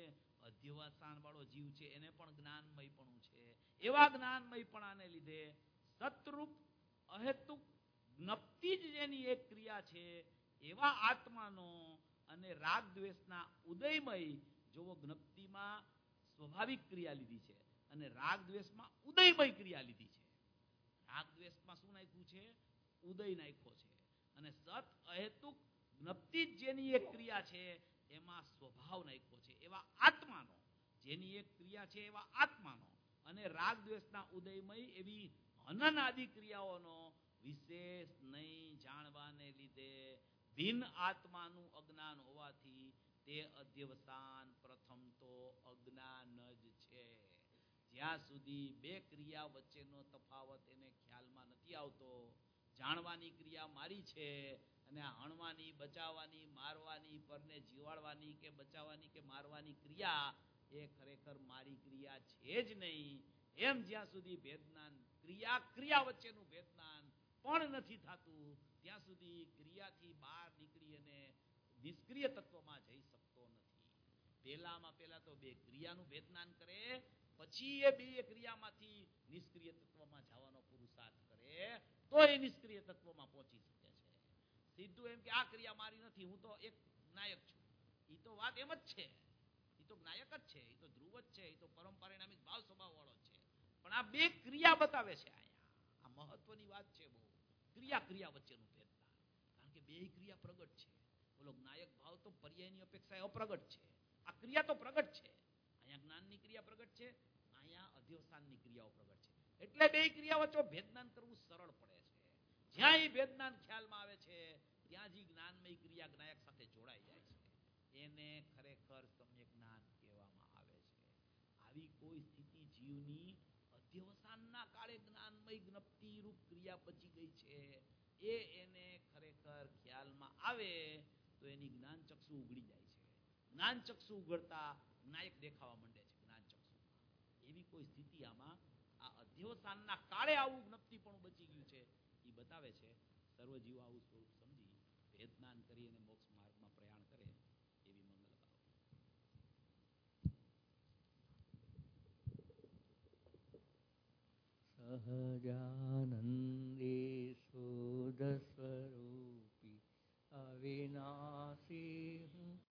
અધ્યવસાન વાળો જીવ છે એને પણ જ્ઞાનમયપણું છે. એવા જ્ઞાનમયપણાને લીધે સતરૂપ અહેતુક જ્ઞપ્તિ જ જેની એક ક્રિયા છે એવા આત્માનો અને રાગ દ્વેષના ઉદયમય જોવો જ્ઞપ્તિમાં સ્વાભાવિક ક્રિયા લીધી છે અને રાગ દ્વેષમાં ઉદયમય ક્રિયા લીધી છે. રાગ દ્વેષમાં શું નાખ્યું છે? ઉદય નાખ્યો છે. અને સત અહેતુક જ્ઞપ્તિ જ જેની એક ક્રિયા છે એમાં સ્વભાવ નાખ્યો છે. એવા આત્માનો જેની એક ક્રિયા છે એવા આત્માનો અને રાગ દ્વેષના ઉદયમય એવી હનન આદિ ક્રિયાઓનો વિશેષ નહીં જાણવાને લીધે ભિન્ન આત્માનું અજ્ઞાન હોવાથી તે અધ્યવસાન પ્રથમ તો અજ્ઞાન જ છે. જ્યાં સુધી બે ક્રિયા વચ્ચેનો તફાવત એને ખ્યાલમાં નથી આવતો, જાણવાની ક્રિયા મારી છે અને હણવાની, બચાવવાની, મારવાની, પરને જીવાડવાની કે બચાવવાની કે મારવાની ક્રિયા એ ખરેખર મારી ક્રિયા છે જ નહીં. એમ જ્યાં સુધી ભેદજ્ઞાન ક્રિયા ક્રિયા વચ્ચેનું ભેદજ્ઞાન પણ નથી થતું ત્યાં સુધી ક્રિયાથી બહાર નીકળી અને નિષ્ક્રિય તત્વમાં જઈ શકતો નથી. પહેલામાં પહેલા તો બે ક્રિયાનું ભેદજ્ઞાન કરે, પછી એ બે ક્રિયામાંથી નિષ્ક્રિય તત્વમાં જવાનો પુરુષાર્થ કરે તો એ નિષ્ક્રિય તત્વમાં પહોંચી શકે છે. સીધું એમ કે આ ક્રિયા મારી નથી, હું તો એક નાયક છું, એ તો વાત એમ જ છે. એ તો નાયક જ છે, એ તો ધ્રુવ જ છે, એ તો પરમ પરિણામિક ભાવ સ્વભાવ વાળો જ છે. પણ આ બે ક્રિયા બતાવે છે. અહીંયા આ મહત્વની વાત છે બહુ, ક્રિયા ક્રિયા વચ્ચેનું ભેદજ્ઞાન. કારણ કે બે ક્રિયા પ્રગટ છે. બોલો નાયક ભાવ તો પર્યાયની અપેક્ષા અપ્રગટ છે. આ ક્રિયા તો પ્રગટ છે. અહીંયા જ્ઞાનની ક્રિયા પ્રગટ છે, અહીંયા અધ્યવસાનની ક્રિયાઓ પ્રગટ છે. એટલે બે ક્રિયા વચ્ચે ભેદજ્ઞાન કરવું સરળ પડે છે. જ્યાં એ ભેદજ્ઞાન ખ્યાલમાં આવે છે ત્યાં જ જ્ઞાનમય ક્રિયા જ્ઞાયક સાથે જોડાઈ જાય છે. એને ખરેખર સમ્યક જ્ઞાન કહેવામાં આવે છે. આવી કોઈ સ્થિતિ જીવની અધ્યવસાનના કાળે જ્ઞાનમય જ્ઞપ્તિ રૂપ ક્રિયા બચી ગઈ છે એ એને ખરેખર ખ્યાલમાં આવે તો એની જ્ઞાન ચક્ષુ ઉઘડી જાય છે. જ્ઞાન ચક્ષુ ઉઘડતા નાયક દેખાવા માંડે છે. જ્ઞાન ચક્ષુમાં એવી કોઈ સ્થિતિ આમાં આ અધ્યવસાનના કાળે આવું જ્ઞપ્તિ પણ બચી ગયું છે એ બતાવે છે. સર્વ જીવ આવું સ્વરૂપ સમજી ભેદજ્ઞાન કરી અને મોક્ષ માર્ગમાં પ્રયાણ કરે એવી મંગલ સહજાનંદે શુદ્ધ સ્વરૂપી અવિનાશી